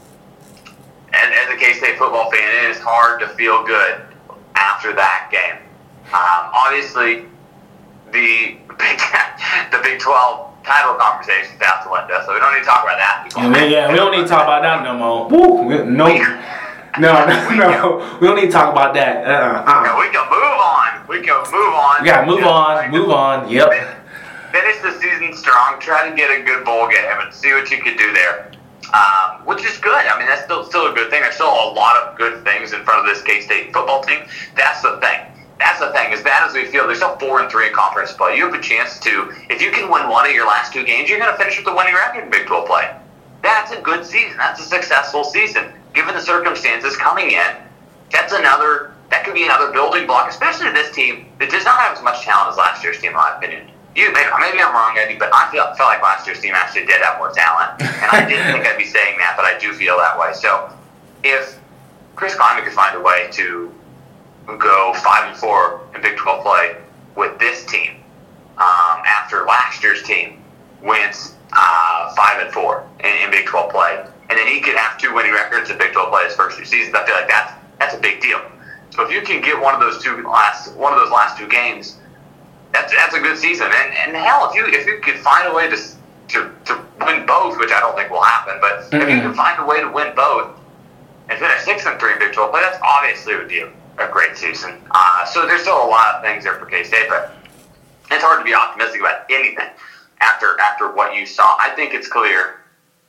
Speaker 4: and as a K-State football fan, it is hard to feel good after that game. Um, obviously, the Big, the Big twelve title conversation is out the window, so we don't need to talk about that.
Speaker 3: Yeah, yeah, we don't need to talk about that no more. Woo, no, no, no, no, we don't need to talk about that. Uh, uh.
Speaker 4: Yeah, we can move on. We can move on.
Speaker 3: Yeah, move on, move on. Yep.
Speaker 4: Finish the season strong. Try to get a good bowl game and see what you can do there, um, which is good. I mean, that's still still a good thing. There's still a lot of good things in front of this K-State football team. That's the thing. That's the thing. As bad as we feel, there's still four and three in conference play. You have a chance to, if you can win one of your last two games, you're going to finish with the winning record in Big twelve play. That's a good season. That's a successful season. Given the circumstances coming in, that's another, that could be another building block, especially this team that does not have as much talent as last year's team, in my opinion. You, maybe, maybe I'm wrong, Eddie, but I feel, felt like last year's team actually did have more talent. And I didn't think I'd be saying that, but I do feel that way. So if Chris Klieman could find a way to go five and four in Big twelve play with this team, um, after last year's team went uh, five and four in, in Big twelve play, and then he could have two winning records in Big twelve play his first two seasons, I feel like that's that's a big deal. So if you can get one of those two last one of those last two games, that's that's a good season. And and hell, if you if you could find a way to to, to win both, which I don't think will happen, but mm-hmm. if you can find a way to win both and finish six and three in Big twelve play, that's obviously would be a, a great season. Uh, so there's still a lot of things there for K-State, but it's hard to be optimistic about anything after after what you saw. I think it's clear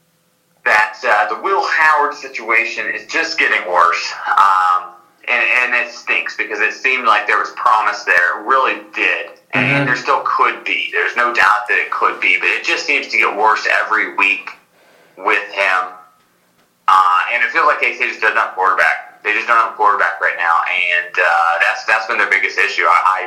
Speaker 4: that uh, the Will Howard situation is just getting worse. Um, and, and it stinks because it seemed like there was promise there. It really did. And mm-hmm. there still could be. There's no doubt that it could be. But it just seems to get worse every week with him. Uh, and it feels like K-State just doesn't have a quarterback. They just don't have a quarterback right now. And uh, that's that's been their biggest issue. I, I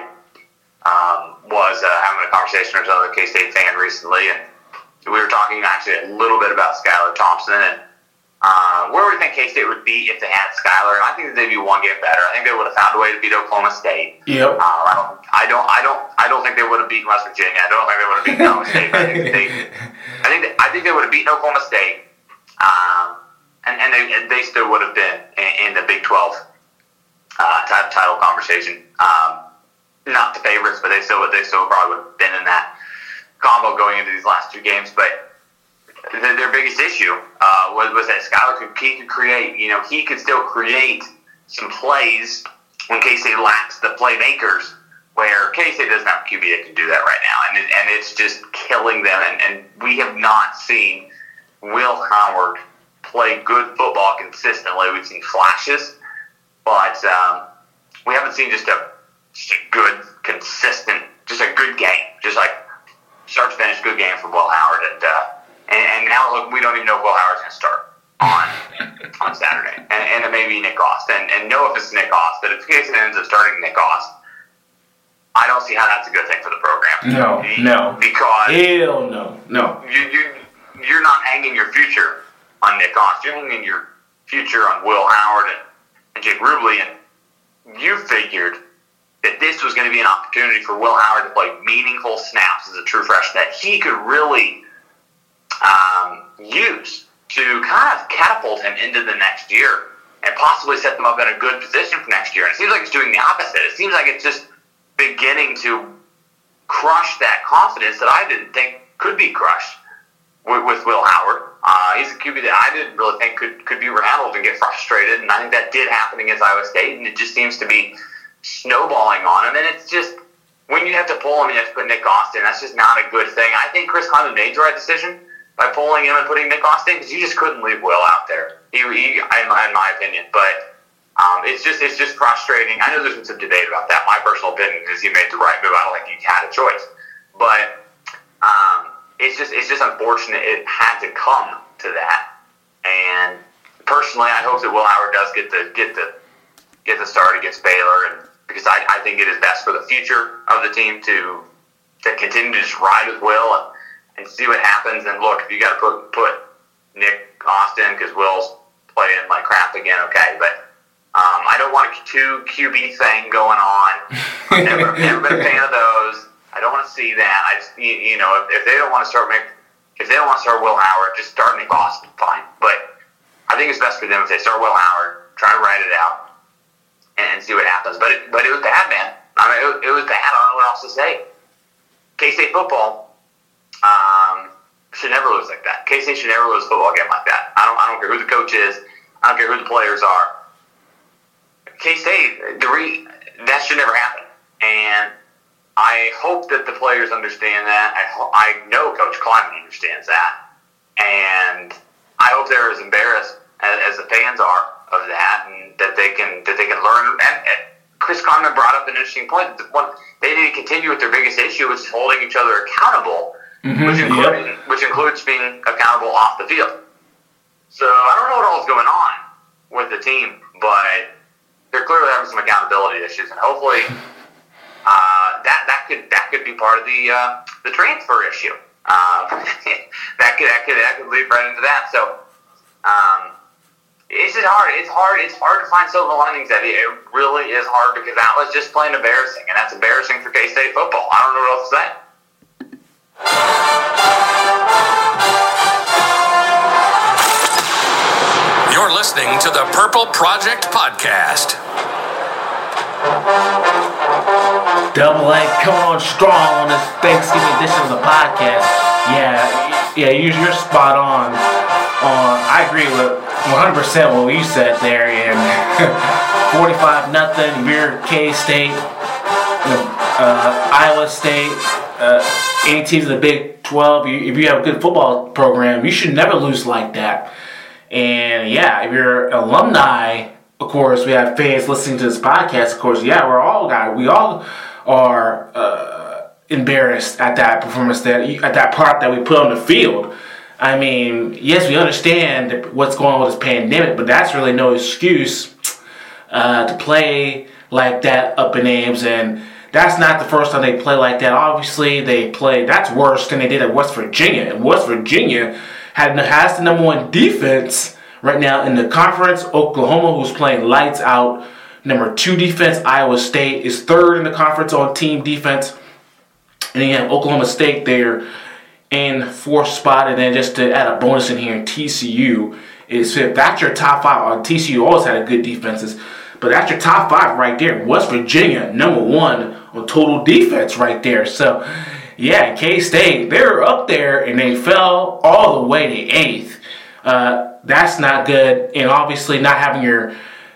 Speaker 4: um, was uh, having a conversation with another K-State fan recently, and we were talking actually a little bit about Skylar Thompson and uh, where we think K-State would be if they had Skylar. And I think that they'd be one game better. I think they would have found a way to beat Oklahoma State.
Speaker 3: Yep.
Speaker 4: Uh, I don't. I don't. I don't. I don't think they would have beaten West Virginia. I don't think they would have beaten Oklahoma State. But I think they. I think. They, I think they would have beaten Oklahoma State. Um, and and they they still would have been in, in the Big twelve uh, title conversation. Um, not the favorites, but they still would. They still probably would have been in that combo going into these last two games. But the, their biggest issue uh, was was that Skylar could he could create. You know, he could still create some plays when K-State lacks the playmakers. Where K-State doesn't have a Q B that can do that right now, and it, and it's just killing them. And, and we have not seen Will Howard play good football consistently. We've seen flashes, but um, we haven't seen just a just a good, consistent, just a good game, just like start to finish good game from Will Howard. And uh, and, and now look, we don't even know if Will Howard's going to start on on Saturday, and, and it may be Nick Ost. And, and know if it's Nick Ost, but if K-State ends up starting Nick Ost, I don't see how that's a good thing for the program.
Speaker 3: No, no.
Speaker 4: Because
Speaker 3: hell no, no.
Speaker 4: You, you, you're not hanging your future on Nick Ost. You're hanging your future on Will Howard and, and Jake Rubley, and you figured that this was going to be an opportunity for Will Howard to play meaningful snaps as a true freshman that he could really um, use to kind of catapult him into the next year and possibly set them up in a good position for next year. And it seems like it's doing the opposite. It seems like it's just beginning to crush that confidence that I didn't think could be crushed with, with Will Howard. Uh, he's a Q B that I didn't really think could, could be rattled and get frustrated, and I think that did happen against Iowa State, and it just seems to be snowballing on him. And it's just, when you have to pull him and you have to put Nick Ost in, that's just not a good thing. I think Chris Klieman made the right decision by pulling him and putting Nick Ost in, because you just couldn't leave Will out there. He, he in, my, in my opinion, but Um, it's just it's just frustrating. I know there's been some debate about that. My personal opinion is he made the right move. I don't think he had a choice, but um, it's just it's just unfortunate it had to come to that. And personally, I hope that Will Howard does get the get the get the start against Baylor, and because I, I think it is best for the future of the team to to continue to just ride with Will and, and see what happens. And look, if you got to put put Nick Ost in because Will's playing like crap again, okay, but. Um, I don't want a two Q B thing going on. I've never, never been a fan of those. I don't want to see that. I just, you know, if, if they don't want to start make, if they don't want to start Will Howard, just start Nick Ost, fine. But I think it's best for them if they start Will Howard, try to ride it out, and, and see what happens. But it, but it was bad, man. I mean, it, it was bad. I don't know what else to say. K-State football um, should never lose like that. K-State should never lose a football game like that. I don't, I don't care who the coach is. I don't care who the players are. K-State, the re, that should never happen. And I hope that the players understand that. I, ho- I know Coach Klieman understands that. And I hope they're as embarrassed as, as the fans are of that, and that they can that they can learn. And, and Chris Klieman brought up an interesting point. One, they need to continue with their biggest issue, which is holding each other accountable, mm-hmm, which, includes, yep. which includes being accountable off the field. So I don't know what all is going on with the team, but they're clearly having some accountability issues, and hopefully uh, that that could that could be part of the uh, the transfer issue. Um, that could that could that could lead right into that. So um, it's just hard. It's hard. It's hard to find silver linings. That it really is hard because that was just plain embarrassing, and that's embarrassing for K-State football. I don't know what else to say.
Speaker 2: You're listening listening to the Purple Project Podcast.
Speaker 3: Double A coming on strong on this Thanksgiving edition of the podcast. Yeah, yeah, you're, you're spot on. On, I agree with one hundred percent what you said there. And forty-five nothing. If you're K-State, uh, Iowa State, uh, any teams in the Big twelve, you, if you have a good football program, you should never lose like that. And yeah, if you're alumni, of course, we have fans listening to this podcast. Of course, yeah, we're all guys. We all are uh, embarrassed at that performance, that at that part that we put on the field. I mean, yes, we understand what's going on with this pandemic, but that's really no excuse uh, to play like that up in Ames. And that's not the first time they play like that. Obviously, they played. That's worse than they did at West Virginia. And West Virginia had has the number one defense right now in the conference. Oklahoma, who's playing lights out. Number two defense, Iowa State, is third in the conference on team defense. And then you have Oklahoma State there in fourth spot. And then just to add a bonus in here, T C U is fifth. That's your top five. T C U always had a good defenses. But that's your top five right there. West Virginia, number one on total defense right there. So, yeah, K-State, they were up there and they fell all the way to eighth. Uh, that's not good. And obviously not having your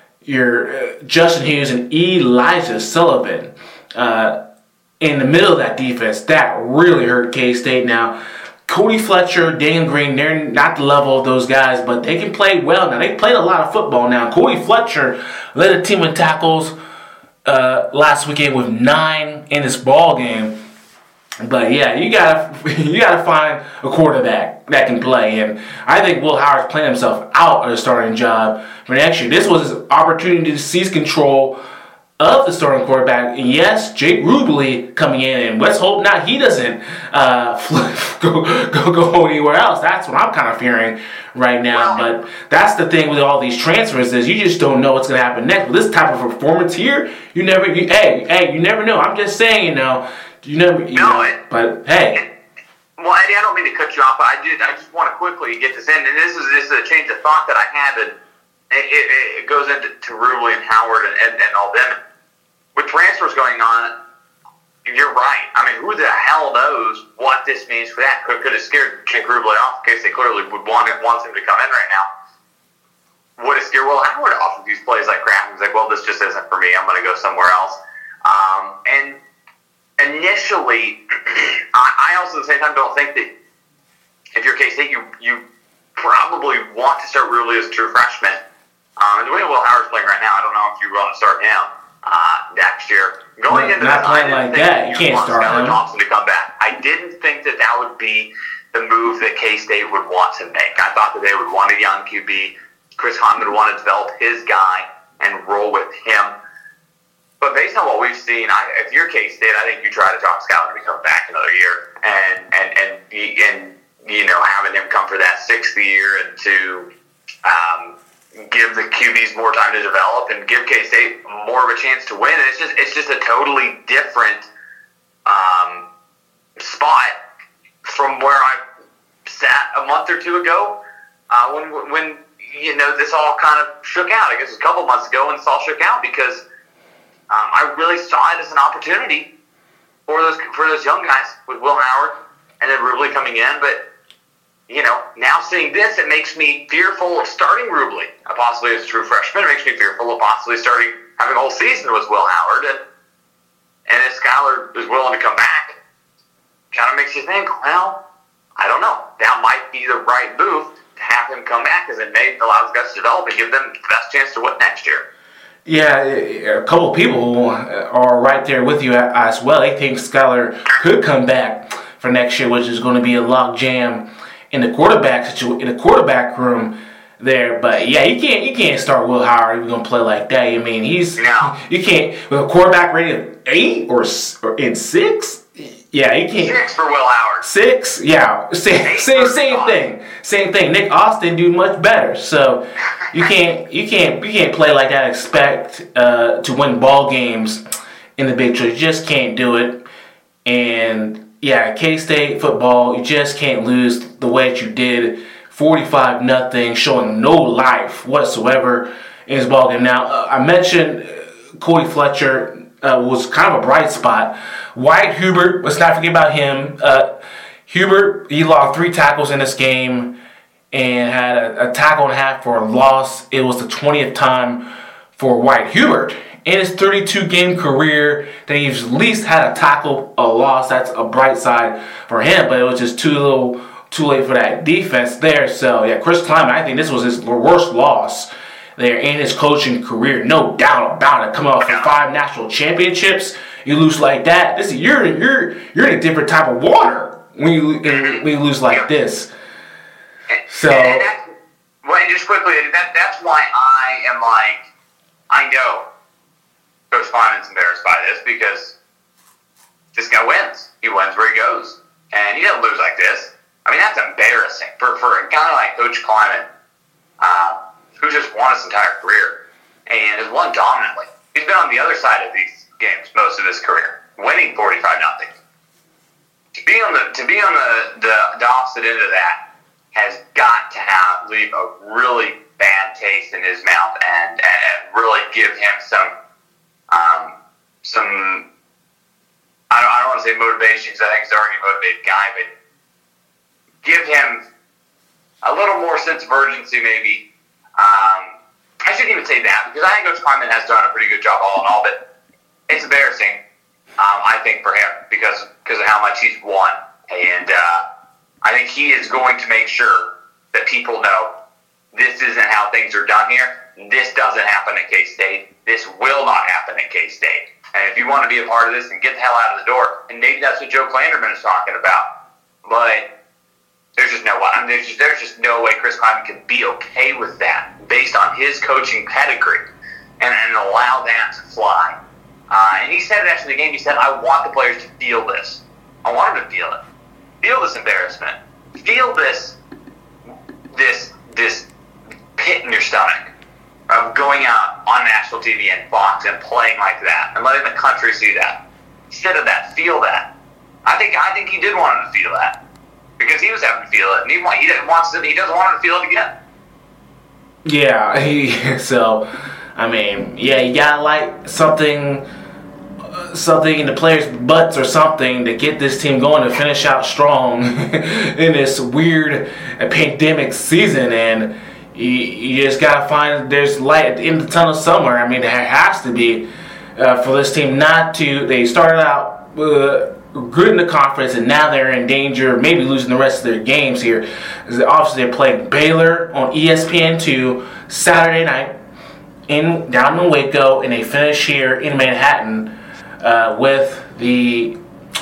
Speaker 3: your uh, Justin Hughes and Elijah Sullivan uh, in the middle of that defense, that really hurt K-State. Now, Cody Fletcher, Daniel Green, they're not the level of those guys, but they can play well. Now, they played a lot of football now. Cody Fletcher led a team in tackles uh, last weekend with nine in this ball game. But yeah, you gotta you gotta find a quarterback that can play, and I think Will Howard's playing himself out of the starting job for next year. This was his opportunity to seize control of the starting quarterback. And yes, Jake Rubley coming in, and let's hope not he doesn't uh, go go go anywhere else. That's what I'm kind of fearing right now. Well, but that's the thing with all these transfers, is you just don't know what's going to happen next. With this type of performance here, you never you, hey hey you never know. I'm just saying, you know. You never, you
Speaker 4: no,
Speaker 3: know,
Speaker 4: it,
Speaker 3: but hey.
Speaker 4: It, well, Eddie, I don't mean to cut you off, but I did. I just want to quickly get this in, and this is this is a change of thought that I had, and it, it, it goes into to Rubley and Howard and, and, and all them. With transfers going on, you're right. I mean, who the hell knows what this means for that? Could, could have scared Jake Rubley off, in case they clearly would want it, wants him to come in right now. Would it scare Will Howard off if these plays like crap? He's like, well, this just isn't for me. I'm going to go somewhere else. Um, and Initially, I also at the same time don't think that if you're K-State, you you probably want to start Rubley as a true freshman. Um, and the way Will Howard's playing right now, I don't know if you want to start him uh, next year. Going
Speaker 3: not,
Speaker 4: into
Speaker 3: not
Speaker 4: this,
Speaker 3: playing like that, you can't start him.
Speaker 4: Thompson to come back. I didn't think that that would be the move that K-State would want to make. I thought that they would want a young Q B. Chris Hyman would want to develop his guy and roll with him. But based on what we've seen, I, if you're K-State, I think you try to talk Skyler to come back another year, and and and and you know having him come for that sixth year, and to um, give the Q Bs more time to develop and give K-State more of a chance to win. And it's just it's just a totally different um, spot from where I sat a month or two ago uh, when when you know this all kind of shook out. I guess it was a couple months ago when this all shook out, because Um, I really saw it as an opportunity for those for those young guys with Will Howard and then Rubley coming in. But, you know, now seeing this, it makes me fearful of starting Rubley, possibly as a true freshman. It makes me fearful of possibly starting, having a whole season with Will Howard. And, and if Skyler is willing to come back, kind of makes you think, well, I don't know. That might be the right move to have him come back, because it may allow those guys to develop and give them the best chance to win next year.
Speaker 3: Yeah, a couple people are right there with you as well. They think Skyler could come back for next year, which is going to be a log jam in the quarterback situ- in the quarterback room there. But yeah, you can't you can't start Will Howard if you're going to play like that. I mean, he's
Speaker 4: no.
Speaker 3: you can't with a quarterback rating of eight or, or in six. Yeah, you can't.
Speaker 4: Six for Will Howard.
Speaker 3: Six, yeah, same same same thing, same thing. Nick Austin do much better, so you can't you can't you can't play like that. And expect uh, to win ball games in the Big twelve. You just can't do it. And yeah, K-State football, you just can't lose the way that you did forty-five nothing, showing no life whatsoever in his ball game. Now, uh, I mentioned Cody Fletcher uh, was kind of a bright spot. Wyatt Hubert, let's not forget about him. Uh, Hubert, he logged three tackles in this game and had a, a tackle and a half for a loss. It was the twentieth time for Wyatt Hubert in his thirty-two game career that he's at least had a tackle, a loss. That's a bright side for him, but it was just too little, too late for that defense there. So yeah, Chris Klieman, I think this was his worst loss there in his coaching career, no doubt about it. Coming off of five national championships, you lose like that. This you're you're you're in a different type of water when you when you lose like this. So,
Speaker 4: and that's, well, and just quickly, that that's why I am like, I know Coach Klieman's embarrassed by this because this guy wins. He wins where he goes, and he doesn't lose like this. I mean, that's embarrassing for for a guy like Coach Klieman, uh, who just won his entire career and has won dominantly. He's been on the other side of these games most of his career, winning forty-five nothing. To be on the to be on the, the, the opposite end of that has got to have leave a really bad taste in his mouth and, and really give him some um, some I don't I don't want to say motivation because I think he's already a motivated guy, but give him a little more sense of urgency maybe. Um, I shouldn't even say that because I think Coach Klieman has done a pretty good job all in all, but it's embarrassing, um, I think, for him because because of how much he's won. And uh, I think he is going to make sure that people know this isn't how things are done here. This doesn't happen at K-State. This will not happen at K-State. And if you want to be a part of this, then get the hell out of the door. And maybe that's what Joe Klanderman is talking about. But there's just no way. I mean, there's just, there's just no way Chris Klieman can be okay with that based on his coaching pedigree and, and allow that to fly. Uh, and he said it after the game. He said, I want the players to feel this. I want them to feel it. Feel this embarrassment. Feel this this this pit in your stomach of going out on national T V and Fox and playing like that and letting the country see that. Instead of that, feel that. I think I think he did want him to feel that because he was having to feel it, and he want, he didn't wants to, he doesn't want him to feel it again.
Speaker 3: Yeah, he, so I mean, yeah, you gotta like something. something in the players' butts or something to get this team going to finish out strong in this weird pandemic season, and you, you just gotta find there's light at the end of the tunnel somewhere. I mean, there has to be uh, for this team not to. They started out uh, good in the conference, and now they're in danger of maybe losing the rest of their games here. Obviously, they're playing Baylor on E S P N two Saturday night in down in Waco, and they finish here in Manhattan. Uh, with the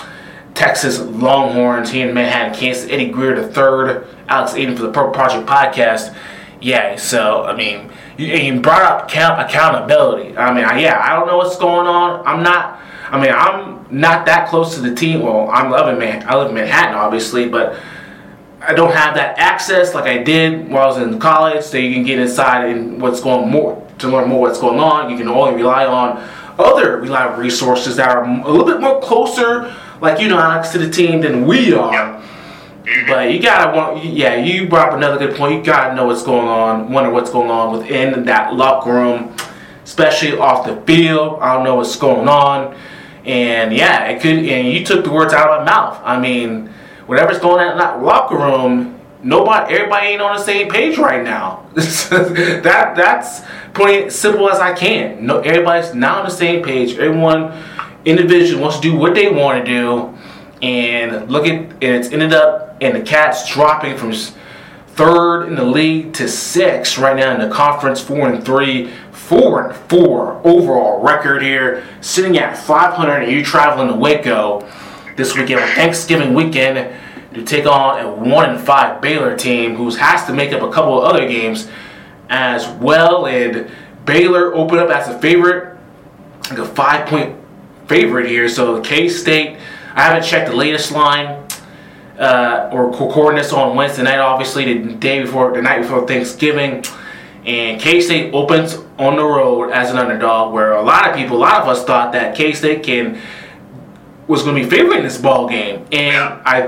Speaker 3: Texas Longhorns here in Manhattan, Kansas. Eddie Greer the third, Alex Aiden for the Purple Project podcast. Yeah, so I mean, you, you brought up account, accountability. I mean, I, yeah, I don't know what's going on. I'm not. I mean, I'm not that close to the team. Well, I'm loving Man. I live in Manhattan, obviously, but I don't have that access like I did while I was in college. So you can get inside and what's going more to learn more what's going on. You can only rely on other reliable resources that are a little bit more closer, like you know, Alex, to the team than we are. Yeah. But you gotta want, yeah, you brought up another good point. You gotta know what's going on, wonder what's going on within that locker room, especially off the field. I don't know what's going on, and yeah, it could. And you took the words out of my mouth. I mean, whatever's going on in that locker room, nobody, everybody ain't on the same page right now. that that's putting it simple as I can. No, everybody's not on the same page. Everyone, individual wants to do what they want to do, and look at, and it's ended up, and the Cats dropping from third in the league to sixth right now in the conference, four and three, four and four overall record here, sitting at five hundred. And you traveling to Waco this weekend, Thanksgiving weekend, to take on a one and five Baylor team who has to make up a couple of other games as well. And Baylor opened up as a favorite, like a five-point favorite here. So K-State, I haven't checked the latest line uh, or recording this on Wednesday night, obviously the day before, the night before Thanksgiving. And K-State opens on the road as an underdog, where a lot of people, a lot of us thought that K-State can was going to be favoring this ball game, and I.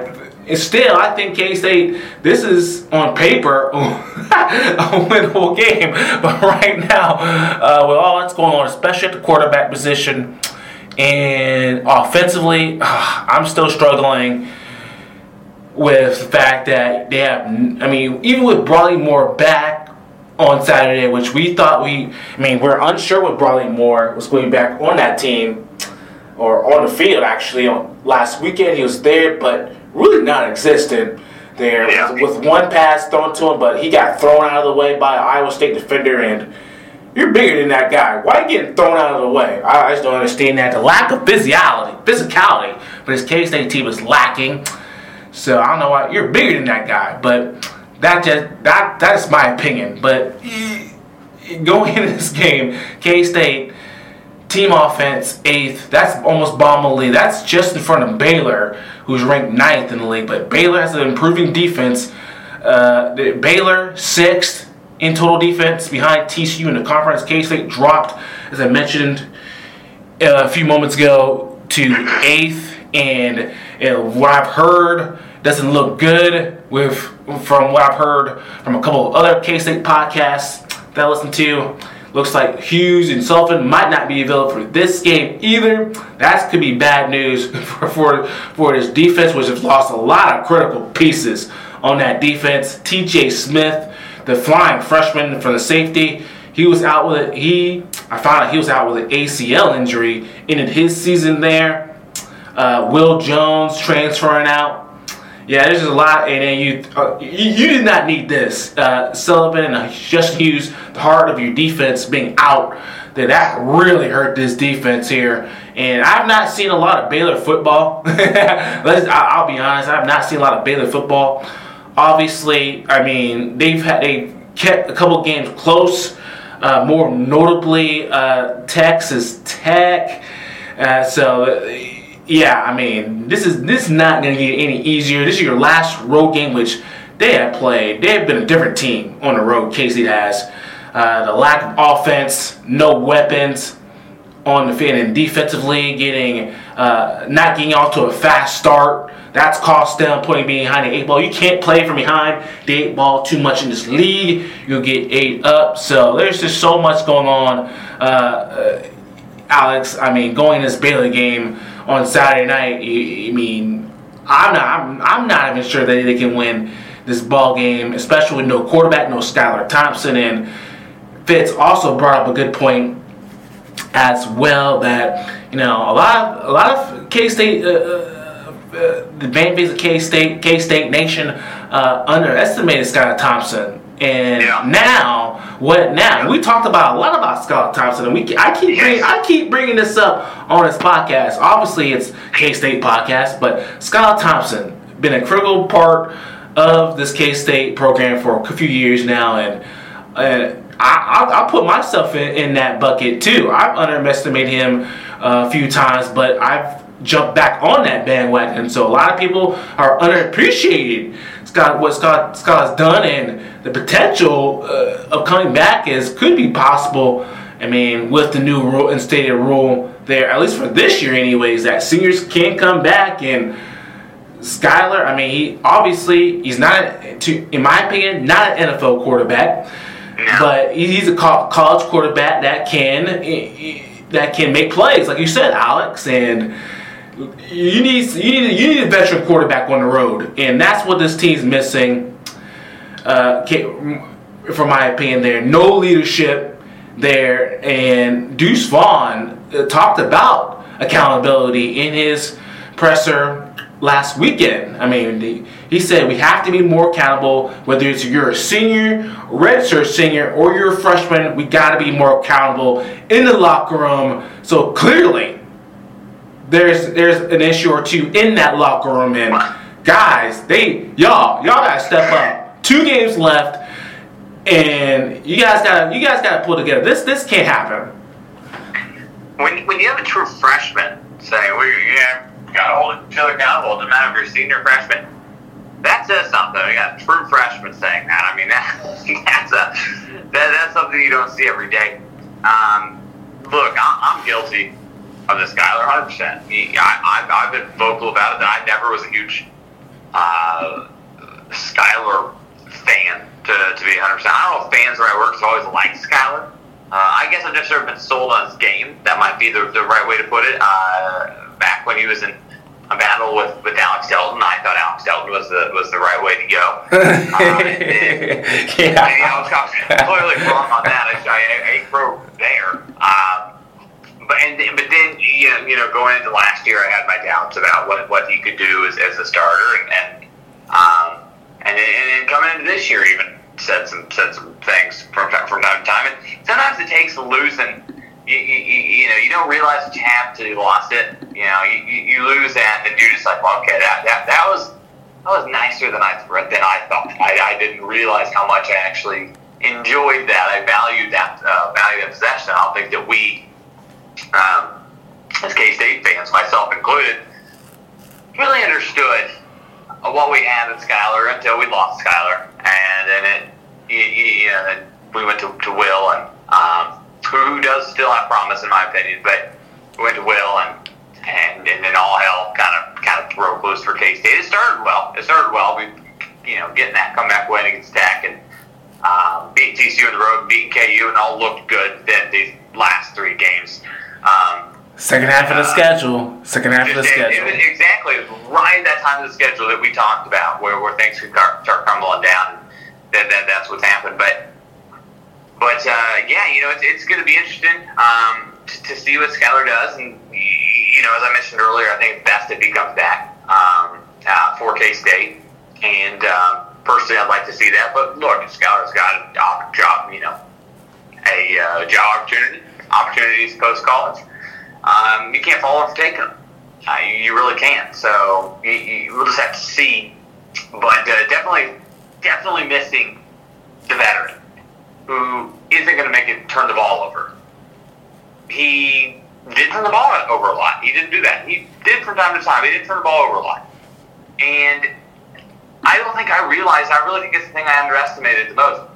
Speaker 3: still, I think K-State, this is on paper a winnable game. But right now, uh, with all that's going on, especially at the quarterback position and offensively, uh, I'm still struggling with the fact that they have, I mean, even with Bradley Moore back on Saturday, which we thought we, I mean, we're unsure what Bradley Moore was going to be back on that team, or on the field actually. On last weekend he was there, but really non-existent there. Yeah. With one pass thrown to him, but he got thrown out of the way by an Iowa State defender, and you're bigger than that guy. Why are you getting thrown out of the way? I just don't understand that. The lack of physicality, physicality for this K-State team is lacking. So I don't know why. You're bigger than that guy, but that just that that's my opinion. But going into this game, K-State team offense eighth. That's almost bottom of the league. That's just in front of Baylor, who's ranked ninth in the league. But Baylor has an improving defense. Uh, Baylor sixth in total defense behind T C U in the conference. K-State dropped, as I mentioned uh, a few moments ago, to eighth. And uh, what I've heard doesn't look good with from what I've heard from a couple of other K-State podcasts that I listen to. Looks like Hughes and Sullivan might not be available for this game either. That could be bad news for, for, for this defense, which has lost a lot of critical pieces on that defense. T J Smith, the flying freshman for the safety, he was out with it. He, I found out he was out with an A C L injury, ended his season there. Uh, Will Jones transferring out. Yeah, there's just a lot, and then you, uh, you you did not need this. Uh, Sullivan and Justin Hughes, the heart of your defense, being out. That that really hurt this defense here. And I've not seen a lot of Baylor football. Let's, I'll be honest, I've not seen a lot of Baylor football. Obviously, I mean they've had they kept a couple games close. Uh, more notably, uh, Texas Tech. Uh, so. Yeah, I mean, this is this is not going to get any easier. This is your last road game, which they have played. They have been a different team on the road, K-State has. Uh, the lack of offense, no weapons on the field, and defensively getting, uh, not getting off to a fast start. That's cost them putting behind the eight ball. You can't play from behind the eight ball too much in this league. You'll get eight up. So there's just so much going on. Uh, uh, Alex, I mean, going this Baylor game on Saturday night, I mean, I'm not, I'm, I'm not even sure that they can win this ball game, especially with no quarterback, no Skylar Thompson. And Fitz also brought up a good point as well that, you know, a lot of a lot of K-State, uh, uh, the fan base of K-State, K-State Nation uh, underestimated Skylar Thompson. And yeah. now, what now? We talked about a lot about Skylar Thompson, and we I keep bring, I keep bringing this up on this podcast. Obviously, it's K-State podcast, but Skylar Thompson been a critical part of this K-State program for a few years now, and and I I'll, I'll put myself in, in that bucket too. I've underestimated him uh, a few times, but I've jumped back on that bandwagon. So a lot of people are underappreciated. Scott, what Scott Scott's done, and the potential uh, of coming back is could be possible. I mean, with the new rule, instated rule there, at least for this year, anyways, that seniors can come back. And Skylar, I mean, he obviously he's not, to, in my opinion, not an N F L quarterback, but he's a college quarterback that can that can make plays, like you said, Alex, and. You need you need you need a veteran quarterback on the road, and that's what this team's missing. Uh, from my opinion, there no leadership there, and Deuce Vaughn uh, talked about accountability in his presser last weekend. I mean, the, he said we have to be more accountable. Whether it's you're a senior, redshirt senior, or you're a freshman, we got to be more accountable in the locker room. So clearly. There's there's an issue or two in that locker room, and guys, they y'all y'all gotta step up. Two games left, and you guys gotta you guys gotta pull together. This this can't happen.
Speaker 4: When when you have a true freshman saying we yeah gotta hold each other accountable, doesn't matter if you're a senior or freshman. That says something. You got a true freshman saying that. I mean that that's a that, that's something you don't see every day. Um, look, I, I'm guilty. Of this Skylar, one hundred percent. He, I, I've, I've been vocal about it that I never was a huge uh, Skylar fan, to, to be one hundred percent. I don't know if fan's the right word, because I always liked Skylar. Uh, I guess I've just sort of been sold on his game. That might be the, the right way to put it. Uh, back when he was in a battle with, with Alex Delton, I thought Alex Delton was the was the right way to go. Uh, and then, yeah. I, I was clearly wrong on that. I, I, I broke there. Um, but and but then you know, you know going into last year, I had my doubts about what, what he could do as, as a starter, and and, um, and then, and then coming into this year, even said some said some things from from time to time. And sometimes it takes losing. You, you, you know, you don't realize that you have till you lost it. You know, you, you lose that, and then you're just like, well, okay, that, that that was that was nicer than I than I thought. I, I didn't realize how much I actually enjoyed that. I valued that uh, valued that possession. I don't think that we, um, as K-State fans, myself included, really understood what we had in Skylar until we lost Skylar, and then it, you, you know, then we went to, to Will, and um, who does still have promise in my opinion, but we went to Will, and and, and then all hell kind of kind of broke loose for K-State. It started well. It started well. We, you know, getting that comeback win against Tech, and um, beating T C U on the road, beating K U, and all looked good. Then these last three games. Um,
Speaker 3: Second half of the uh, schedule. Second half of the
Speaker 4: it,
Speaker 3: schedule.
Speaker 4: It, it, exactly. It was right at that time of the schedule that we talked about, where, where things could start crumbling down. That, that that's what's happened. But but uh, yeah, you know, it's it's going to be interesting um, to, to see what Skylar does. And you know, as I mentioned earlier, I think it's best if he comes back um, uh, for K-State. And um, personally, I'd like to see that. But look, Skylar's got a job, you know, a uh, job opportunity, opportunities post college. Um, you can't follow him for taking them. Uh, you, you really can't. So you, you, we'll just have to see. But uh, definitely, definitely missing the veteran who isn't going to make it turn the ball over. He did turn the ball over a lot. He didn't do that. He did from time to time. He did turn the ball over a lot. And I don't think I realized, I really think it's the thing I underestimated the most.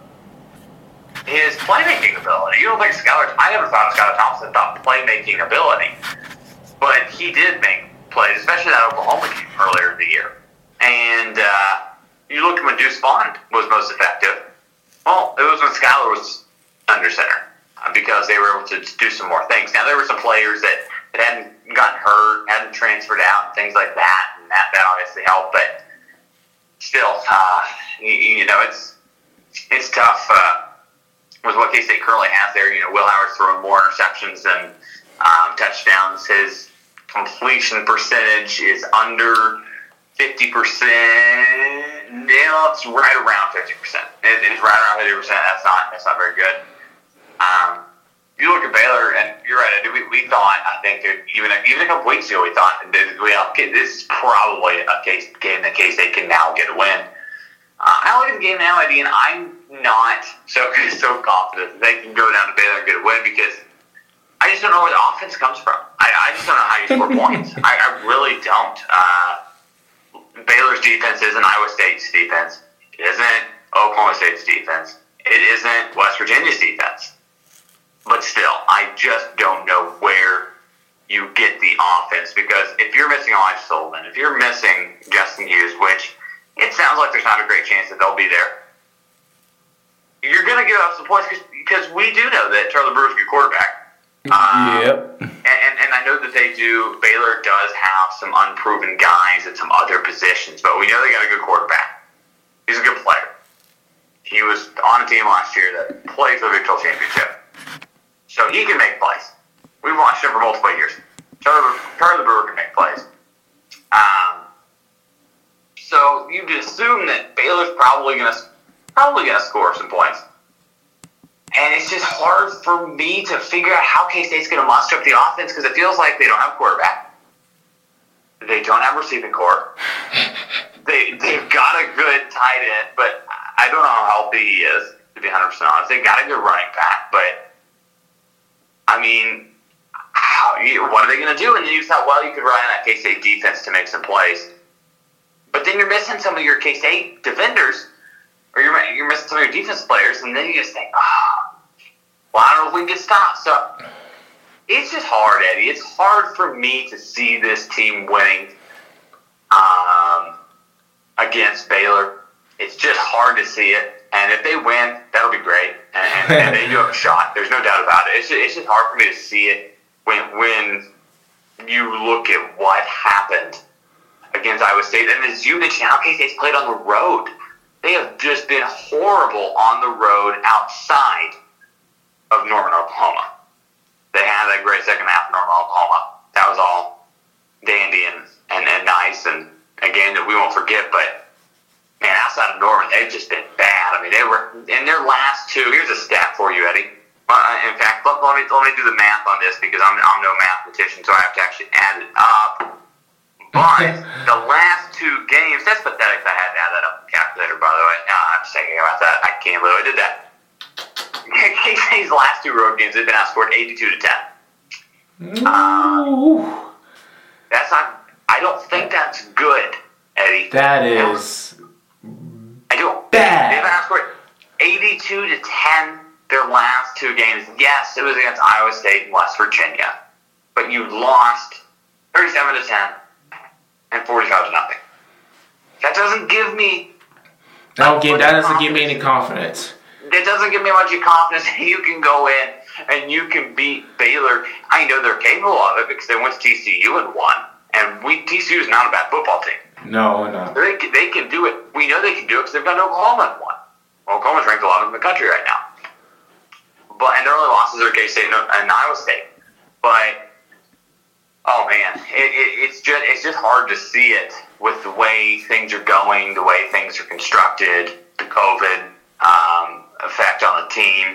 Speaker 4: His playmaking ability. You don't think Skylar, I never thought of Skylar Thompson thought playmaking ability. But he did make plays, especially that Oklahoma game earlier in the year. And uh, you look at when Deuce Vaughn was most effective. Well, it was when Skylar was under center uh, because they were able to do some more things. Now, there were some players that, that hadn't gotten hurt, hadn't transferred out, and things like that. And that, that obviously helped. But still, uh, you, you know, it's it's tough. Uh, with what K-State currently has there, you know, Will Howard's throwing more interceptions than um, touchdowns. His completion percentage is under fifty percent. No, it's right around fifty percent. It, it's right around fifty percent. That's not that's not very good. Um, you look at Baylor, and you're right. We, we thought, I think, even even a couple weeks ago, we thought, well, this is probably a case, game that K-State can now get a win. Uh, I look at the game now, Eddie, and I'm not so so confident that they can go down to Baylor and get a win because I just don't know where the offense comes from. I, I just don't know how you score points. I, I really don't. Uh, Baylor's defense isn't Iowa State's defense. It isn't Oklahoma State's defense. It isn't West Virginia's defense. But still, I just don't know where you get the offense because if you're missing Elijah Sullivan, if you're missing Justin Hughes, which it sounds like there's not a great chance that they'll be there. You're going to give up some points because we do know that Charlie Brewer's a good quarterback. Um,
Speaker 3: yep.
Speaker 4: And, and, and I know that they do. Baylor does have some unproven guys at some other positions, but we know they got a good quarterback. He's a good player. He was on a team last year that played for the Big twelve championship. So he can make plays. We've watched him for multiple years. Charlie, Charlie Brewer can make plays. Um, So you'd assume that Baylor's probably gonna probably gonna score some points, and it's just hard for me to figure out how K-State's gonna muster up the offense because it feels like they don't have a quarterback, they don't have a receiving core, they they've got a good tight end, but I don't know how healthy he is to be one hundred percent honest. They've got a good running back, but I mean, how, what are they gonna do? And then you thought, well, you could rely on that K-State defense to make some plays. But then you're missing some of your K-State defenders, or you're you're missing some of your defense players, and then you just think, oh, well, I don't know if we can get stopped. So it's just hard, Eddie. It's hard for me to see this team winning um, against Baylor. It's just hard to see it. And if they win, that'll be great. And, and they do have a shot. There's no doubt about it. It's just, it's just hard for me to see it when when you look at what happened against Iowa State. And as you mentioned, how K-State's played on the road. They have just been horrible on the road outside of Norman, Oklahoma. They had that great second half in Norman, Oklahoma. That was all dandy and, and, and nice, and a game that we won't forget. But, man, outside of Norman, they've just been bad. I mean, they were in their last two. Here's a stat for you, Eddie. Uh, in fact, let, let, me, let me do the math on this because I'm, I'm no mathematician, so I have to actually add it up. But the last two games, that's pathetic that I had to add that up on the calculator, by the way. No, I'm just thinking about that. I can't believe I did that. K-State's last two road games, they've been outscored eighty-two to ten. Um, that's not, I don't think that's good, Eddie.
Speaker 3: That is
Speaker 4: I don't.
Speaker 3: bad.
Speaker 4: They've been outscored eighty-two to ten their last two games. Yes, it was against Iowa State and West Virginia. But you lost thirty-seven to ten and forty-five to nothing. That doesn't give me
Speaker 3: That, give, that doesn't give me any confidence.
Speaker 4: It doesn't give me much of confidence that you can go in and you can beat Baylor. I know they're capable of it because they went to T C U and won. And we T C U is not a bad football team.
Speaker 3: No, no.
Speaker 4: They can, they can do it. We know they can do it because they've gone to Oklahoma and won. Well, Oklahoma's ranked eleventh in the country right now. But and their only losses are K-State and, and Iowa State. But oh man, it, it, it's just it's just hard to see it with the way things are going, the way things are constructed, the COVID um, effect on the team.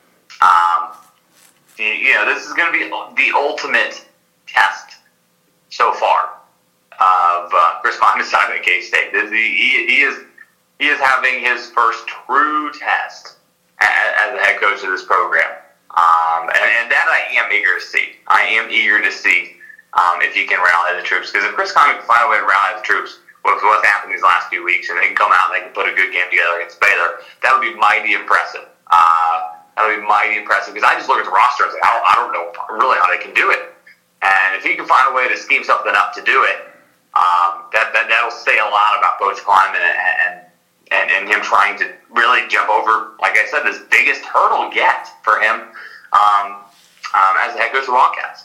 Speaker 4: Um, you, you know, this is going to be the ultimate test so far of uh, Chris Klieman's time at K-State. He, he, he is he is having his first true test as, as the head coach of this program, um, and, and that I am eager to see. I am eager to see um, if he can rally the troops. Because if Chris Klieman can find a way to rally the troops with what's happened these last few weeks, and they can come out and they can put a good game together against Baylor, that would be mighty impressive. Uh, that would be mighty impressive because I just look at the roster and say, I don't, I don't know really how they can do it. And if he can find a way to scheme something up to do it, um, that, that, that'll say a lot about Coach Klieman and, and, and him trying to really jump over, like I said, this biggest hurdle yet for him um, um, as the head coach of the Wildcats.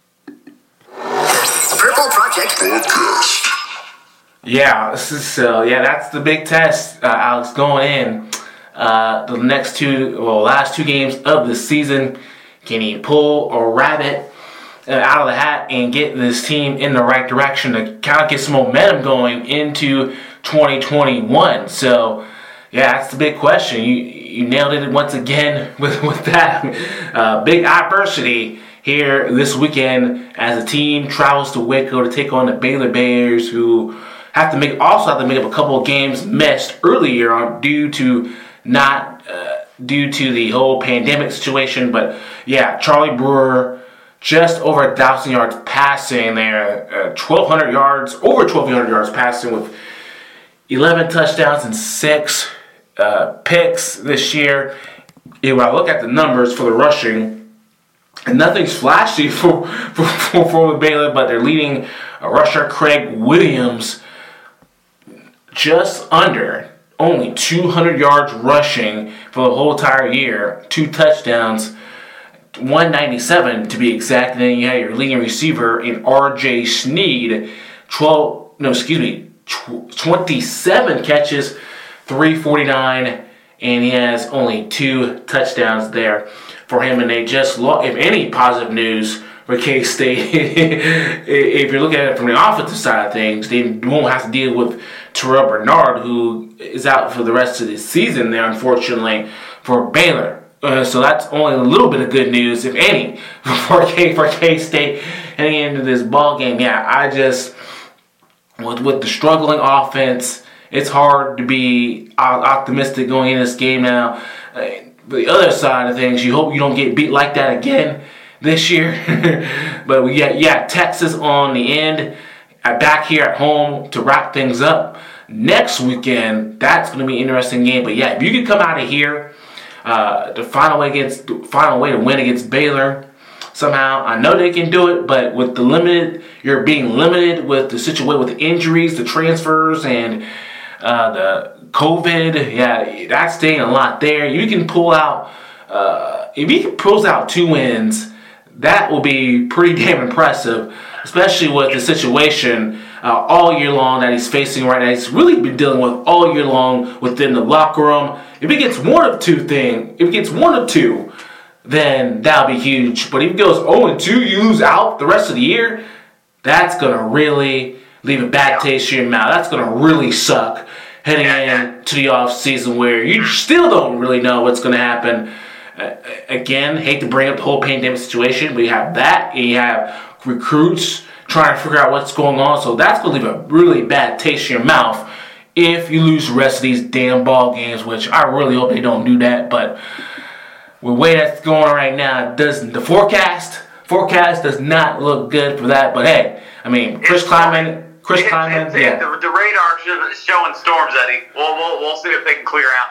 Speaker 1: Purple Project Podcast.
Speaker 3: Yeah, this is uh, yeah, that's the big test, uh, Alex, going in. Uh, the next two, well, last two games of the season, can he pull a rabbit uh, out of the hat and get this team in the right direction to kind of get some momentum going into twenty twenty-one? So, yeah, that's the big question. You you nailed it once again with with that uh, big adversity here this weekend as the team travels to Waco to take on the Baylor Bears, who have to make also have to make up a couple of games missed earlier on due to not uh, due to the whole pandemic situation. But yeah, Charlie Brewer just over a thousand yards passing there, uh, twelve hundred yards, over twelve hundred yards passing with eleven touchdowns and six uh, picks this year. If I look at the numbers for the rushing, and nothing's flashy for for, for, for Baylor, but their leading uh, rusher Craig Williams just under only two hundred yards rushing for the whole entire year, two touchdowns, one ninety-seven to be exact. And then you have your leading receiver in R J Sneed, twelve no excuse me, twenty-seven catches, three forty-nine, and he has only two touchdowns there for him. And they just lost, if any positive news for K-State, if you're looking at it from the offensive side of things, they won't have to deal with Terrell Bernard, who is out for the rest of the season there, unfortunately, for Baylor. Uh, so that's only a little bit of good news, if any, for K for K-State heading into this ball game. Yeah, I just, with, with the struggling offense, it's hard to be optimistic going into this game now. Uh, the other side of things, you hope you don't get beat like that again this year. But we got, yeah, Texas on the end, uh, back here at home to wrap things up. Next weekend, that's going to be an interesting game. But yeah, if you could come out of here uh, to find a way against, find a way to win against Baylor somehow, I know they can do it. But with the limited, you're being limited with the situation with the injuries, the transfers, and Uh, the COVID, yeah, that's staying a lot there. You can pull out, uh, if he pulls out two wins, that will be pretty damn impressive, especially with the situation uh, all year long that he's facing right now. He's really been dealing with all year long within the locker room. If he gets one of two thing, if he gets one of two, then that'll be huge. But if he goes oh and two, you lose out the rest of the year, that's going to really leave a bad taste in your mouth. That's going to really suck heading into the offseason where you still don't really know what's going to happen. Uh, again, hate to bring up the whole pandemic situation, but you have that, and you have recruits trying to figure out what's going on. So that's going to leave a really bad taste in your mouth if you lose the rest of these damn ball games, which I really hope they don't do that. But with the way that's going on right now, it doesn't the forecast forecast does not look good for that. But hey, I mean, Chris Kleiman. Chris
Speaker 4: it,
Speaker 3: Kleiman,
Speaker 4: it,
Speaker 3: yeah.
Speaker 4: The, the radar is showing storms, Eddie. We'll, we'll, we'll see if they can clear out,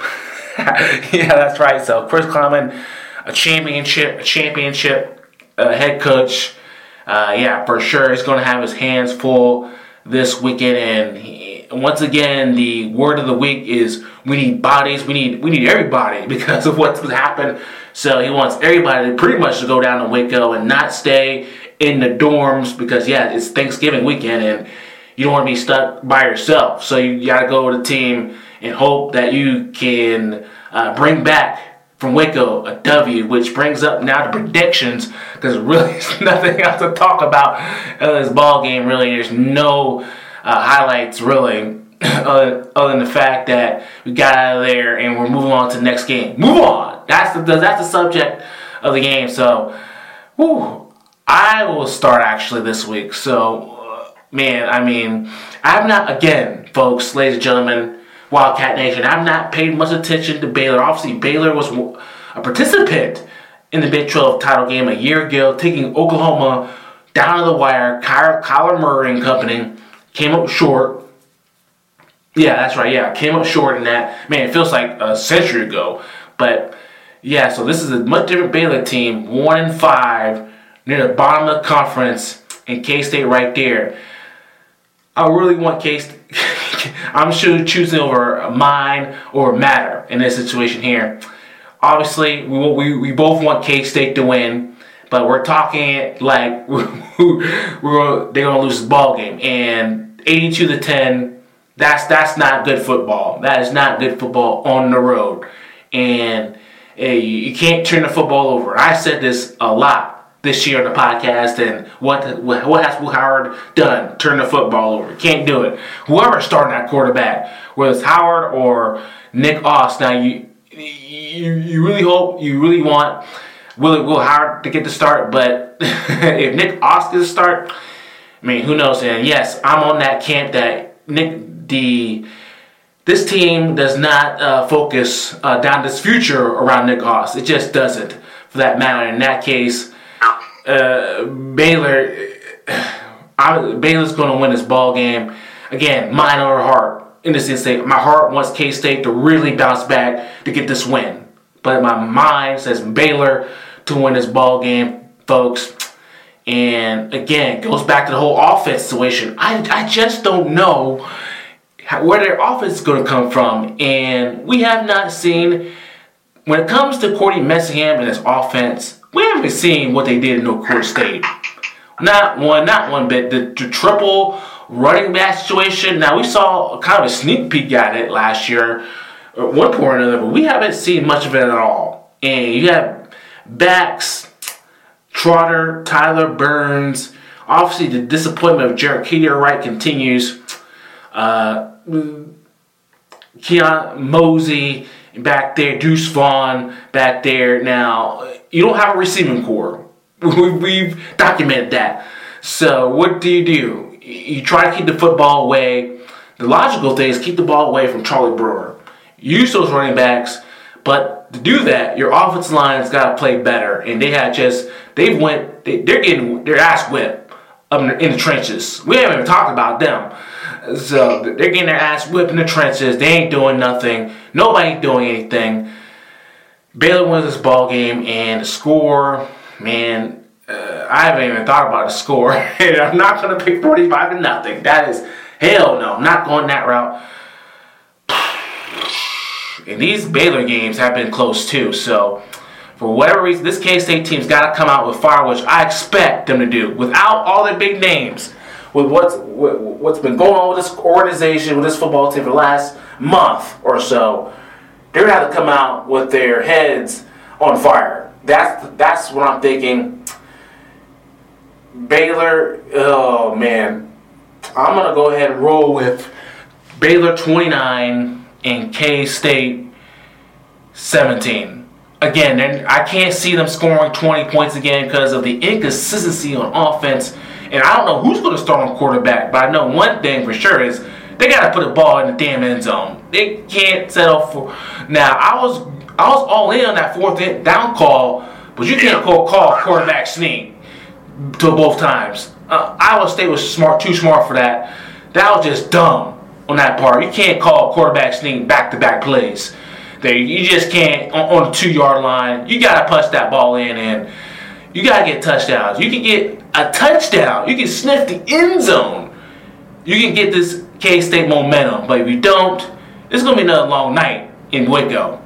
Speaker 4: though.
Speaker 3: Yeah, that's right. So Chris Kleiman, a championship, a championship uh, head coach. Uh, yeah, for sure, he's going to have his hands full this weekend. And he, once again, the word of the week is we need bodies. We need we need everybody because of what's happened. So he wants everybody to pretty much to go down to Waco and not stay in the dorms because, yeah, it's Thanksgiving weekend and you don't want to be stuck by yourself. So you got to go to the team and hope that you can uh, bring back from Waco a W, which brings up now the predictions because really there's nothing else to talk about in this ball game. Really, there's no uh, highlights really other, other than the fact that we got out of there and we're moving on to the next game. Move on. That's the that's the subject of the game. So, whew. I will start actually this week. So, uh, man, I mean, I've not, again, folks, ladies and gentlemen, Wildcat Nation, I've not paid much attention to Baylor. Obviously, Baylor was a participant in the Big twelve title game a year ago, taking Oklahoma down to the wire. Kyler, Kyler Murray and company came up short. Yeah, that's right, yeah, came up short in that. Man, it feels like a century ago. But, yeah, so this is a much different Baylor team, one and five. Near the bottom of the conference, and K-State right there. I really want K-State. I'm sure choosing over mine or Matter in this situation here. Obviously, we we, we both want K-State to win, but we're talking like we're, we're they're gonna lose this ball game, and eighty-two to ten. That's that's not good football. That is not good football on the road, and hey, you can't turn the football over. I said this a lot this year on the podcast, and what what has Will Howard done? Turn the football over. Can't do it. Whoever's starting that quarterback, whether it's Howard or Nick Oss, now you you, you really hope, you really want Will, Will Howard to get the start, but if Nick Oss gets the start, I mean, who knows? And yes, I'm on that camp that Nick the this team does not uh, focus uh, down this future around Nick Oss. It just doesn't, for that matter. In that case, Uh, Baylor, I, Baylor's going to win this ball game. Again, mind over heart. In this instance, my heart wants K-State to really bounce back to get this win. But my mind says Baylor to win this ball game, folks. And again, it goes back to the whole offense situation. I, I just don't know how, where their offense is going to come from. And we have not seen, when it comes to Courtney Messingham and his offense, we haven't seen what they did in Oklahoma State. Not one, not one bit. The, the triple running back situation. Now, we saw kind of a sneak peek at it last year, at one point or another, but we haven't seen much of it at all. And you have backs, Trotter, Tyler Burns. Obviously, the disappointment of Jarek Wright continues. Uh, Keon Mosey back there, Deuce Vaughn back there. Now, you don't have a receiving core. We've documented that. So what do you do? You try to keep the football away. The logical thing is keep the ball away from Charlie Brewer. Use those running backs, but to do that, your offensive line's got to play better. And they had just, they went, they, they're getting their ass whipped up in the, in the trenches. We haven't even talked about them. So they're getting their ass whipped in the trenches. They ain't doing nothing. Nobody's doing anything. Baylor wins this ball game, and the score, man, uh, I haven't even thought about the score. I'm not going to pick forty-five to nothing. That is, hell no. I'm not going that route. And these Baylor games have been close too. So, for whatever reason, this K-State team's got to come out with fire, which I expect them to do. Without all their big names, with what's what's been going on with this organization, with this football team for the last month or so, they're going to have to come out with their heads on fire. That's that's what I'm thinking. Baylor, oh man, I'm going to go ahead and roll with Baylor twenty-nine and K-State seventeen. Again, I can't see them scoring twenty points again because of the inconsistency on offense. And I don't know who's going to start on quarterback, but I know one thing for sure is they got to put a ball in the damn end zone. They can't settle for. Now, I was I was all in on that fourth down call, but you can't call, call quarterback sneak to both times. Uh, Iowa State was smart, too smart for that. That was just dumb on that part. You can't call quarterback sneak back-to-back plays. There, you just can't on, on the two-yard line. You got to punch that ball in, and you got to get touchdowns. You can get a touchdown. You can sniff the end zone. You can get this K-State momentum. But if you don't, it's going to be another long night in Waco.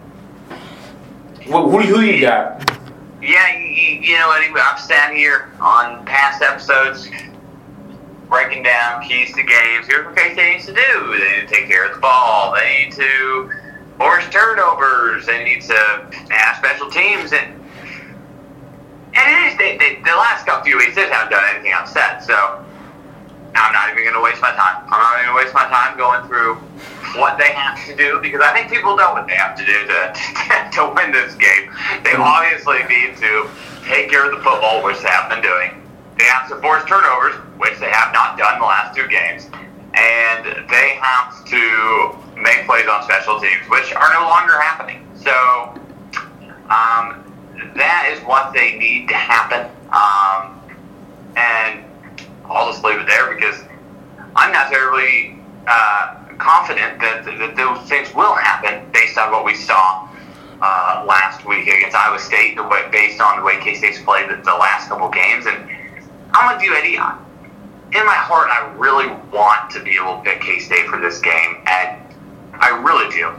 Speaker 3: Who, who, who you got?
Speaker 4: Yeah, you, you know, anyway, I've sat here on past episodes breaking down keys to games. Here's what K-State needs to do. They need to take care of the ball. They need to force turnovers. They need to have special teams. And, and it is, they, they, the last couple few weeks, they just haven't done anything I've said. So I'm not even going to waste my time. I'm not going to waste my time going through what they have to do, because I think people know what they have to do to, to, to win this game. They obviously need to take care of the football, which they have been doing. They have to force turnovers, which they have not done the last two games. And they have to make plays on special teams, which are no longer happening. So um, that is what they need to happen. Um, and I'll just leave it there because I'm not terribly uh, confident that, that those things will happen based on what we saw uh, last week against Iowa State, the way, based on the way K-State's played the, the last couple games. And I'm with you, Eddie. In my heart, I really want to be able to pick K-State for this game, and I really do.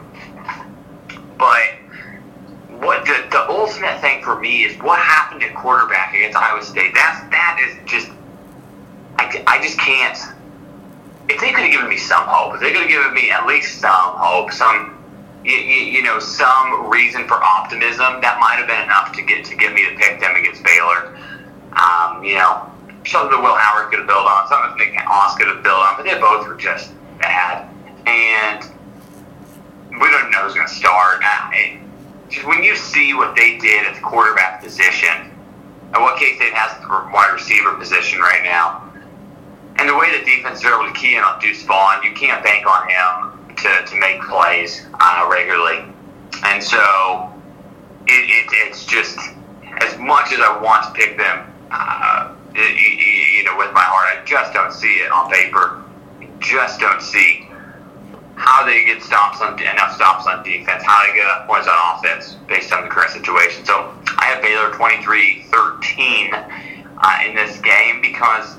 Speaker 4: But what the, the ultimate thing for me is what happened at quarterback against Iowa State. That's that is just I, I just can't. If they could have given me some hope, if they could have given me at least some hope, some you, you, you know some reason for optimism, that might have been enough to get to get me to pick them against Baylor. Um, you know. Something that Will Howard could have built on, something that Nick Oss could have built on, but they both were just bad. And we don't know who's going to start. It, just when you see what they did at the quarterback position, and what K-State has at the wide receiver position right now, and the way the defense is able to key in on Deuce Vaughn, you can't bank on him to, to make plays uh, regularly. And so it, it, it's just, as much as I want to pick them, uh, You, you, you know, with my heart, I just don't see it on paper. Just don't see how they get stops on enough stops on defense, how they get enough points on offense based on the current situation. So I have Baylor twenty-three thirteen uh, in this game because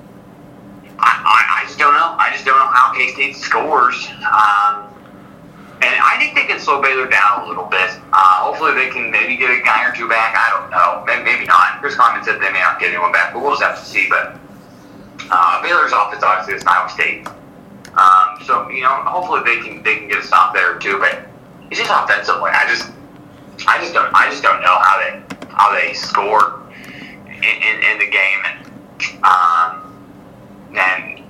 Speaker 4: I, I, I just don't know. I just don't know how K-State scores. Um, and I think they can slow Baylor down a little bit. Uh, hopefully they can maybe get a guy or two back. I don't know. Maybe, maybe not. Chris Condon said they may not get anyone back, but we'll just have to see. But uh, Baylor's offense obviously is Iowa State. Um, so, you know, hopefully they can they can get a stop there too. But it's just offensively. I just I just don't I just don't know how they how they score in, in, in the game. And um and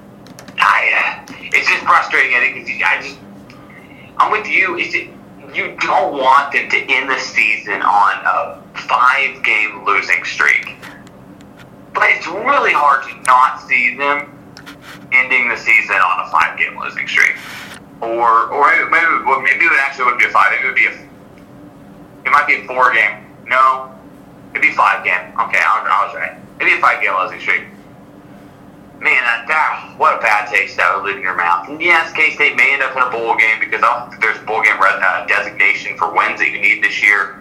Speaker 4: I uh, it's just frustrating, I think, because I just I'm with you. Is it you don't want them to end the season on a five-game losing streak, but it's really hard to not see them ending the season on a five-game losing streak. Or, or maybe, well, maybe it actually wouldn't be a five. Maybe it would be a. It might be a four-game. No, it'd be five-game. Okay, I was, I was right. It'd be a five-game losing streak. Man, that, that, what a bad taste that would leave in your mouth. And yes, K-State may end up in a bowl game because I don't think there's a bowl game uh, designation for wins that you need this year.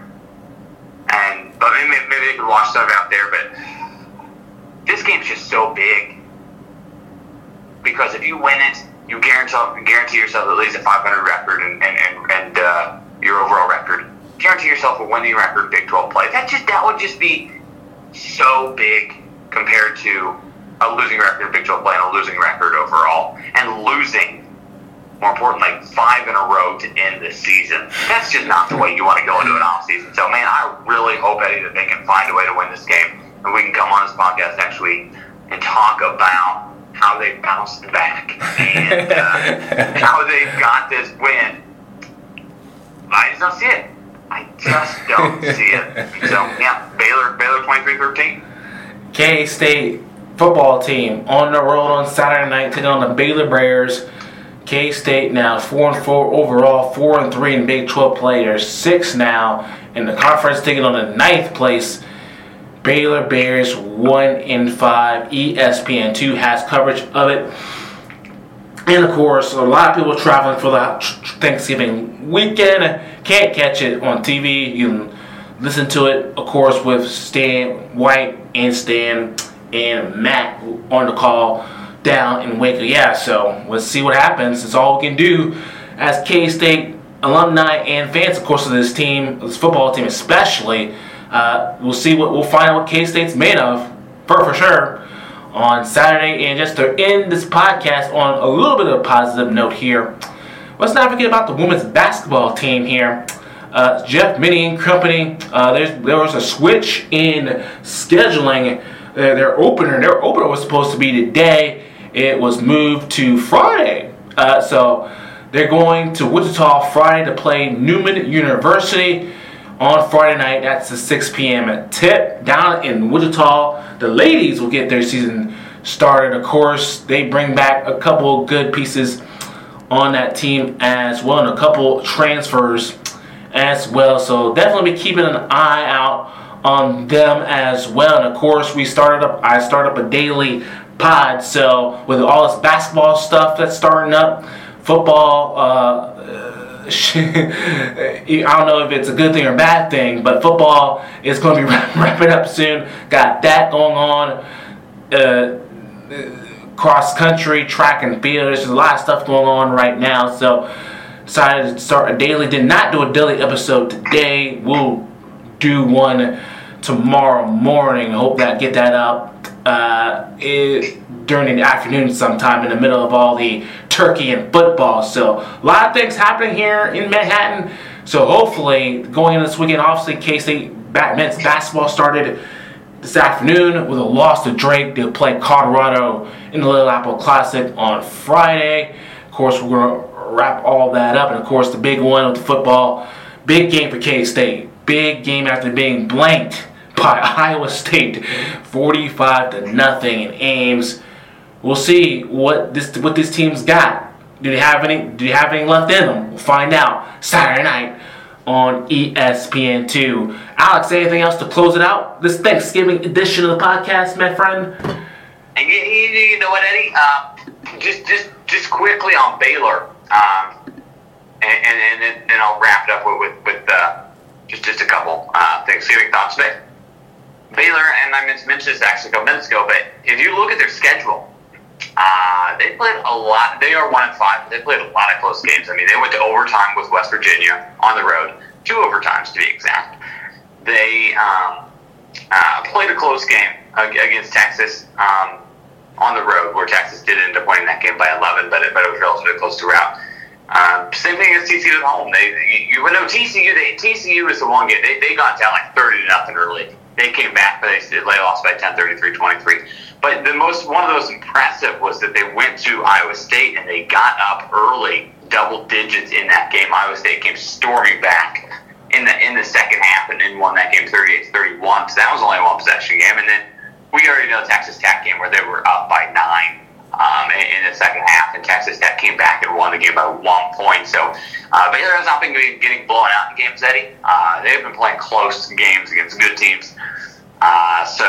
Speaker 4: And but maybe, maybe they could watch stuff out there. But this game's just so big because if you win it, you guarantee guarantee yourself at least a five hundred record and and and, and uh, your overall record. Guarantee yourself a winning record in Big twelve play. That just that would just be so big compared to a losing record in Big twelve play and a losing record overall, and losing, more importantly, five in a row to end the season. That's just not the way you want to go into an off season. So, man, I really hope, Eddie, that they can find a way to win this game, and we can come on this podcast next week and talk about how they bounced back and uh, how they got this win. I just don't see it. I just don't see it. So, yeah, Baylor, Baylor twenty-three thirteen.
Speaker 3: K-State football team on the road on Saturday night taking on the Baylor Bears. K-State now four and four overall, four and three in Big twelve play. They're six now in the conference, taking on the ninth place Baylor Bears, one and five. E S P N two has coverage of it. And of course, a lot of people traveling for the Thanksgiving weekend can't catch it on T V. You can listen to it, of course, with Stan White and Stan and Matt on the call down in Waco. Yeah, so let's see what happens. It's all we can do as K-State alumni and fans, of course, of this team, this football team especially. Uh, we'll see what we'll find out what K-State's made of for for sure on Saturday. And just to end this podcast on a little bit of a positive note here, let's not forget about the women's basketball team here. Uh, Jeff Minnie and company. Uh, there's there was a switch in scheduling. Uh, their opener, their opener was supposed to be today. It was moved to Friday. Uh, so they're going to Wichita Friday to play Newman University on Friday night. That's a six p.m. tip down in Wichita. The ladies will get their season started. Of course, they bring back a couple good pieces on that team as well, and a couple transfers as well. So definitely be keeping an eye out on them as well. And of course, we started up. I started up a daily pod. So with all this basketball stuff that's starting up, football. Uh, I don't know if it's a good thing or a bad thing, but football is going to be wrapping up soon. Got that going on. Uh, cross country, track and field. There's a lot of stuff going on right now. So decided to start a daily. Did not do a daily episode today. We'll do one tomorrow morning. I hope that get that up uh, it, during the afternoon sometime in the middle of all the turkey and football. So a lot of things happening here in Manhattan. So hopefully going into this weekend, obviously K-State men's basketball started this afternoon with a loss to Drake. They'll play Colorado in the Little Apple Classic on Friday. Of course, we're going to wrap all that up. And of course, the big one with the football, big game for K-State. Big game after being blanked by Iowa State, forty-five to nothing in Ames. We'll see what this what this team's got. Do they have any? Do they have any left in them? We'll find out Saturday night on E S P N two. Alex, anything else to close it out? This Thanksgiving edition of the podcast, my friend.
Speaker 4: And you, you, you know what, Eddie? Uh, just just just quickly on Baylor, um, and and and, and I'll wrap it up with with, with uh, just just a couple uh, Thanksgiving thoughts. But Baylor, and I mentioned this actually a couple minutes ago, but if you look at their schedule, uh, they played a lot. They are one and five. They played a lot of close games. I mean, they went to overtime with West Virginia on the road, two overtimes to be exact. They um, uh, played a close game against Texas um, on the road, where Texas did end up winning that game by eleven, but it, but it was relatively close throughout. Um, same thing as T C U at home. They, you, you know, T C U. They, T C U is the one game. They, they got down like thirty to nothing early. They came back, but they, they lost by ten, thirty-three twenty-three. But the most, one of the most impressive was that they went to Iowa State and they got up early, double digits in that game. Iowa State came storming back in the in the second half and then won that game thirty-eight to thirty-one. So that was only a one possession game. And then we already know the Texas Tech game where they were up by nine um, in, in the second half, and Texas Tech came back and won the game by one point. So uh, Baylor has not been getting blown out in games, Eddie. Uh, they've been playing close games against good teams. Uh, so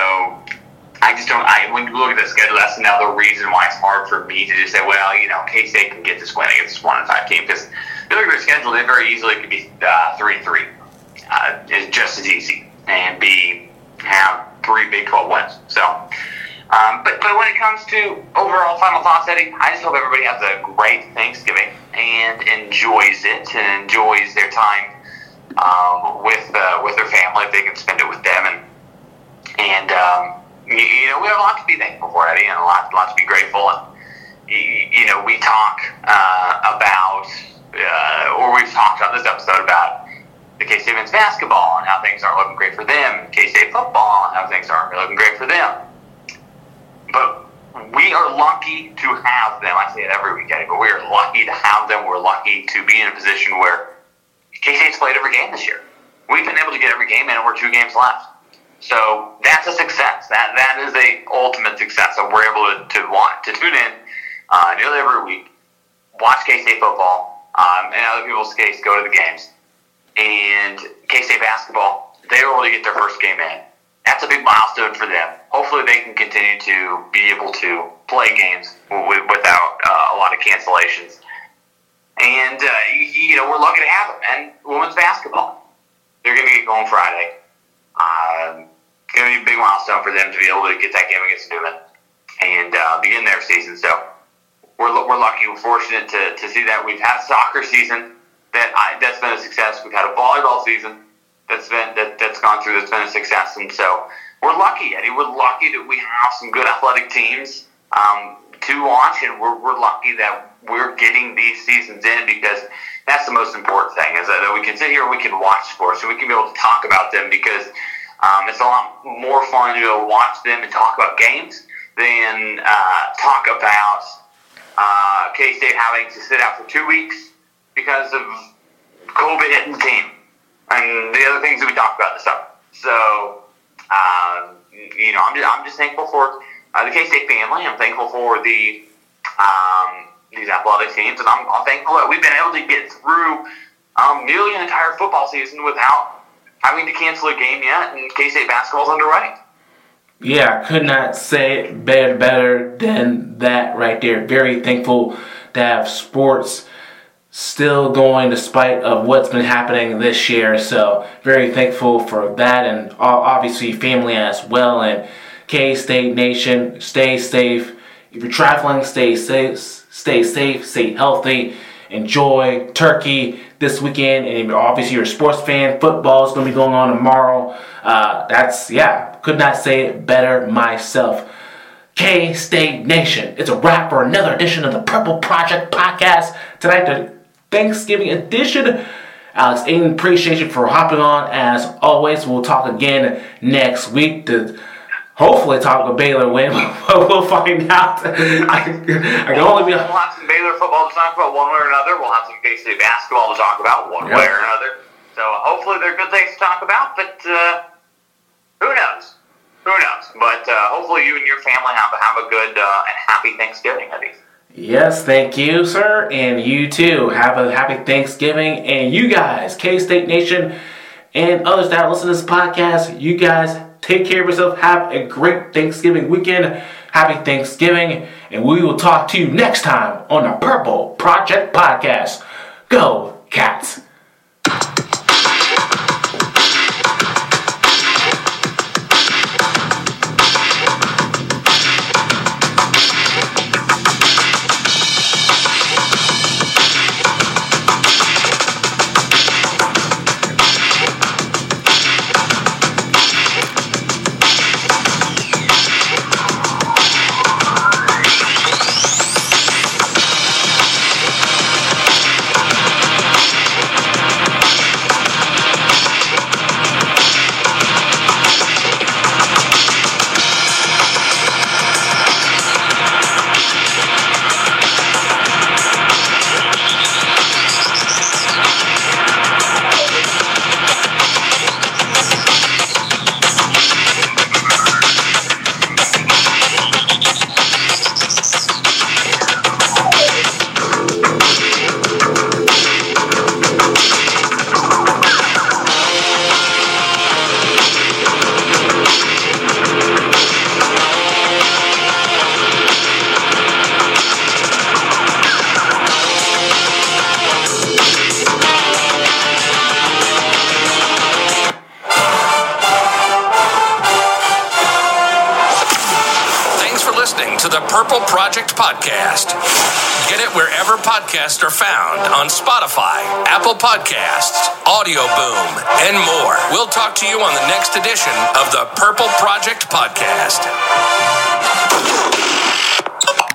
Speaker 4: I just don't. I when you look at the schedule, that's another reason why it's hard for me to just say, well, you know, K-State can get this win against this one and five team, because if you look at their schedule, they very easily could be uh, three and three. Uh, it's just as easy and be have three Big twelve wins. So Um, but, but when it comes to overall final thoughts, Eddie, I just hope everybody has a great Thanksgiving and enjoys it and enjoys their time um, with uh, with their family if they can spend it with them. And and um, you, you know, we have a lot to be thankful for, Eddie, and a lot, a lot to be grateful. And you, you know, we talk uh, about, uh, or we've talked on this episode about the K-State men's basketball and how things aren't looking great for them, K-State football and how things aren't looking great for them. But we are lucky to have them. I say it every week, Eddie, but we are lucky to have them. We're lucky to be in a position where K-State's played every game this year. We've been able to get every game in, and we're two games left. So that's a success. That that is a ultimate success. So we're able to, to want to tune in uh, nearly every week, watch K-State football, um, and other people's case go to the games. And K-State basketball, they were able to get their first game in. That's a big milestone for them. Hopefully they can continue to be able to play games w- without uh, a lot of cancellations. And, uh, you know, we're lucky to have them. And women's basketball, they're going to get going Friday. Um, it's going to be a big milestone for them to be able to get that game against Newman and uh, begin their season. So we're we're lucky, we're fortunate to, to see that. We've had a soccer season that I, that's been a success. We've had a volleyball season that's been that, that's gone through that's been a success, and so we're lucky, Eddie. We're lucky that we have some good athletic teams um, to watch, and we're we're lucky that we're getting these seasons in, because that's the most important thing, is that we can sit here and we can watch sports and we can be able to talk about them, because um, it's a lot more fun to watch them and talk about games than uh, talk about uh, K-State having to sit out for two weeks because of COVID hitting the team and the other things that we talked about this summer. So, um, you know, I'm just, I'm just thankful for uh, the K-State family. I'm thankful for the um, these athletic teams, and I'm, I'm thankful that we've been able to get through um, nearly an entire football season without having to cancel a game yet, and K-State basketball's underway.
Speaker 3: Yeah, I could not say it better, better than that right there. Very thankful to have sports still going despite of what's been happening this year. So very thankful for that, and obviously family as well. And K-State Nation, stay safe. If you're traveling, stay safe, stay safe, stay healthy. Enjoy turkey this weekend, and obviously you're a sports fan. Football is going to be going on tomorrow. Uh, that's, yeah, could not say it better myself. K-State Nation, it's a wrap for another edition of the Purple Project Podcast. Tonight, the Thanksgiving edition. Alex Aiden, appreciate you for hopping on. As always, we'll talk again next week to hopefully talk about Baylor win. We'll find out. I, I can only be.
Speaker 4: We'll have some Baylor football to talk about one way or another. We'll have some K-State basketball to talk about one yep. way or another. So hopefully they're good things to talk about, but uh, who knows? Who knows? But uh, hopefully you and your family have, have a good uh, and happy Thanksgiving, Eddie.
Speaker 3: Yes, thank you, sir, and you too. Have a happy Thanksgiving, and you guys, K-State Nation, and others that listen to this podcast, you guys take care of yourself. Have a great Thanksgiving weekend. Happy Thanksgiving, and we will talk to you next time on the Purple Project Podcast. Go, Cats!
Speaker 2: The Purple Project Podcast. Get it wherever podcasts are found on Spotify, Apple Podcasts, Audio Boom, and more. We'll talk to you on the next edition of the Purple Project Podcast.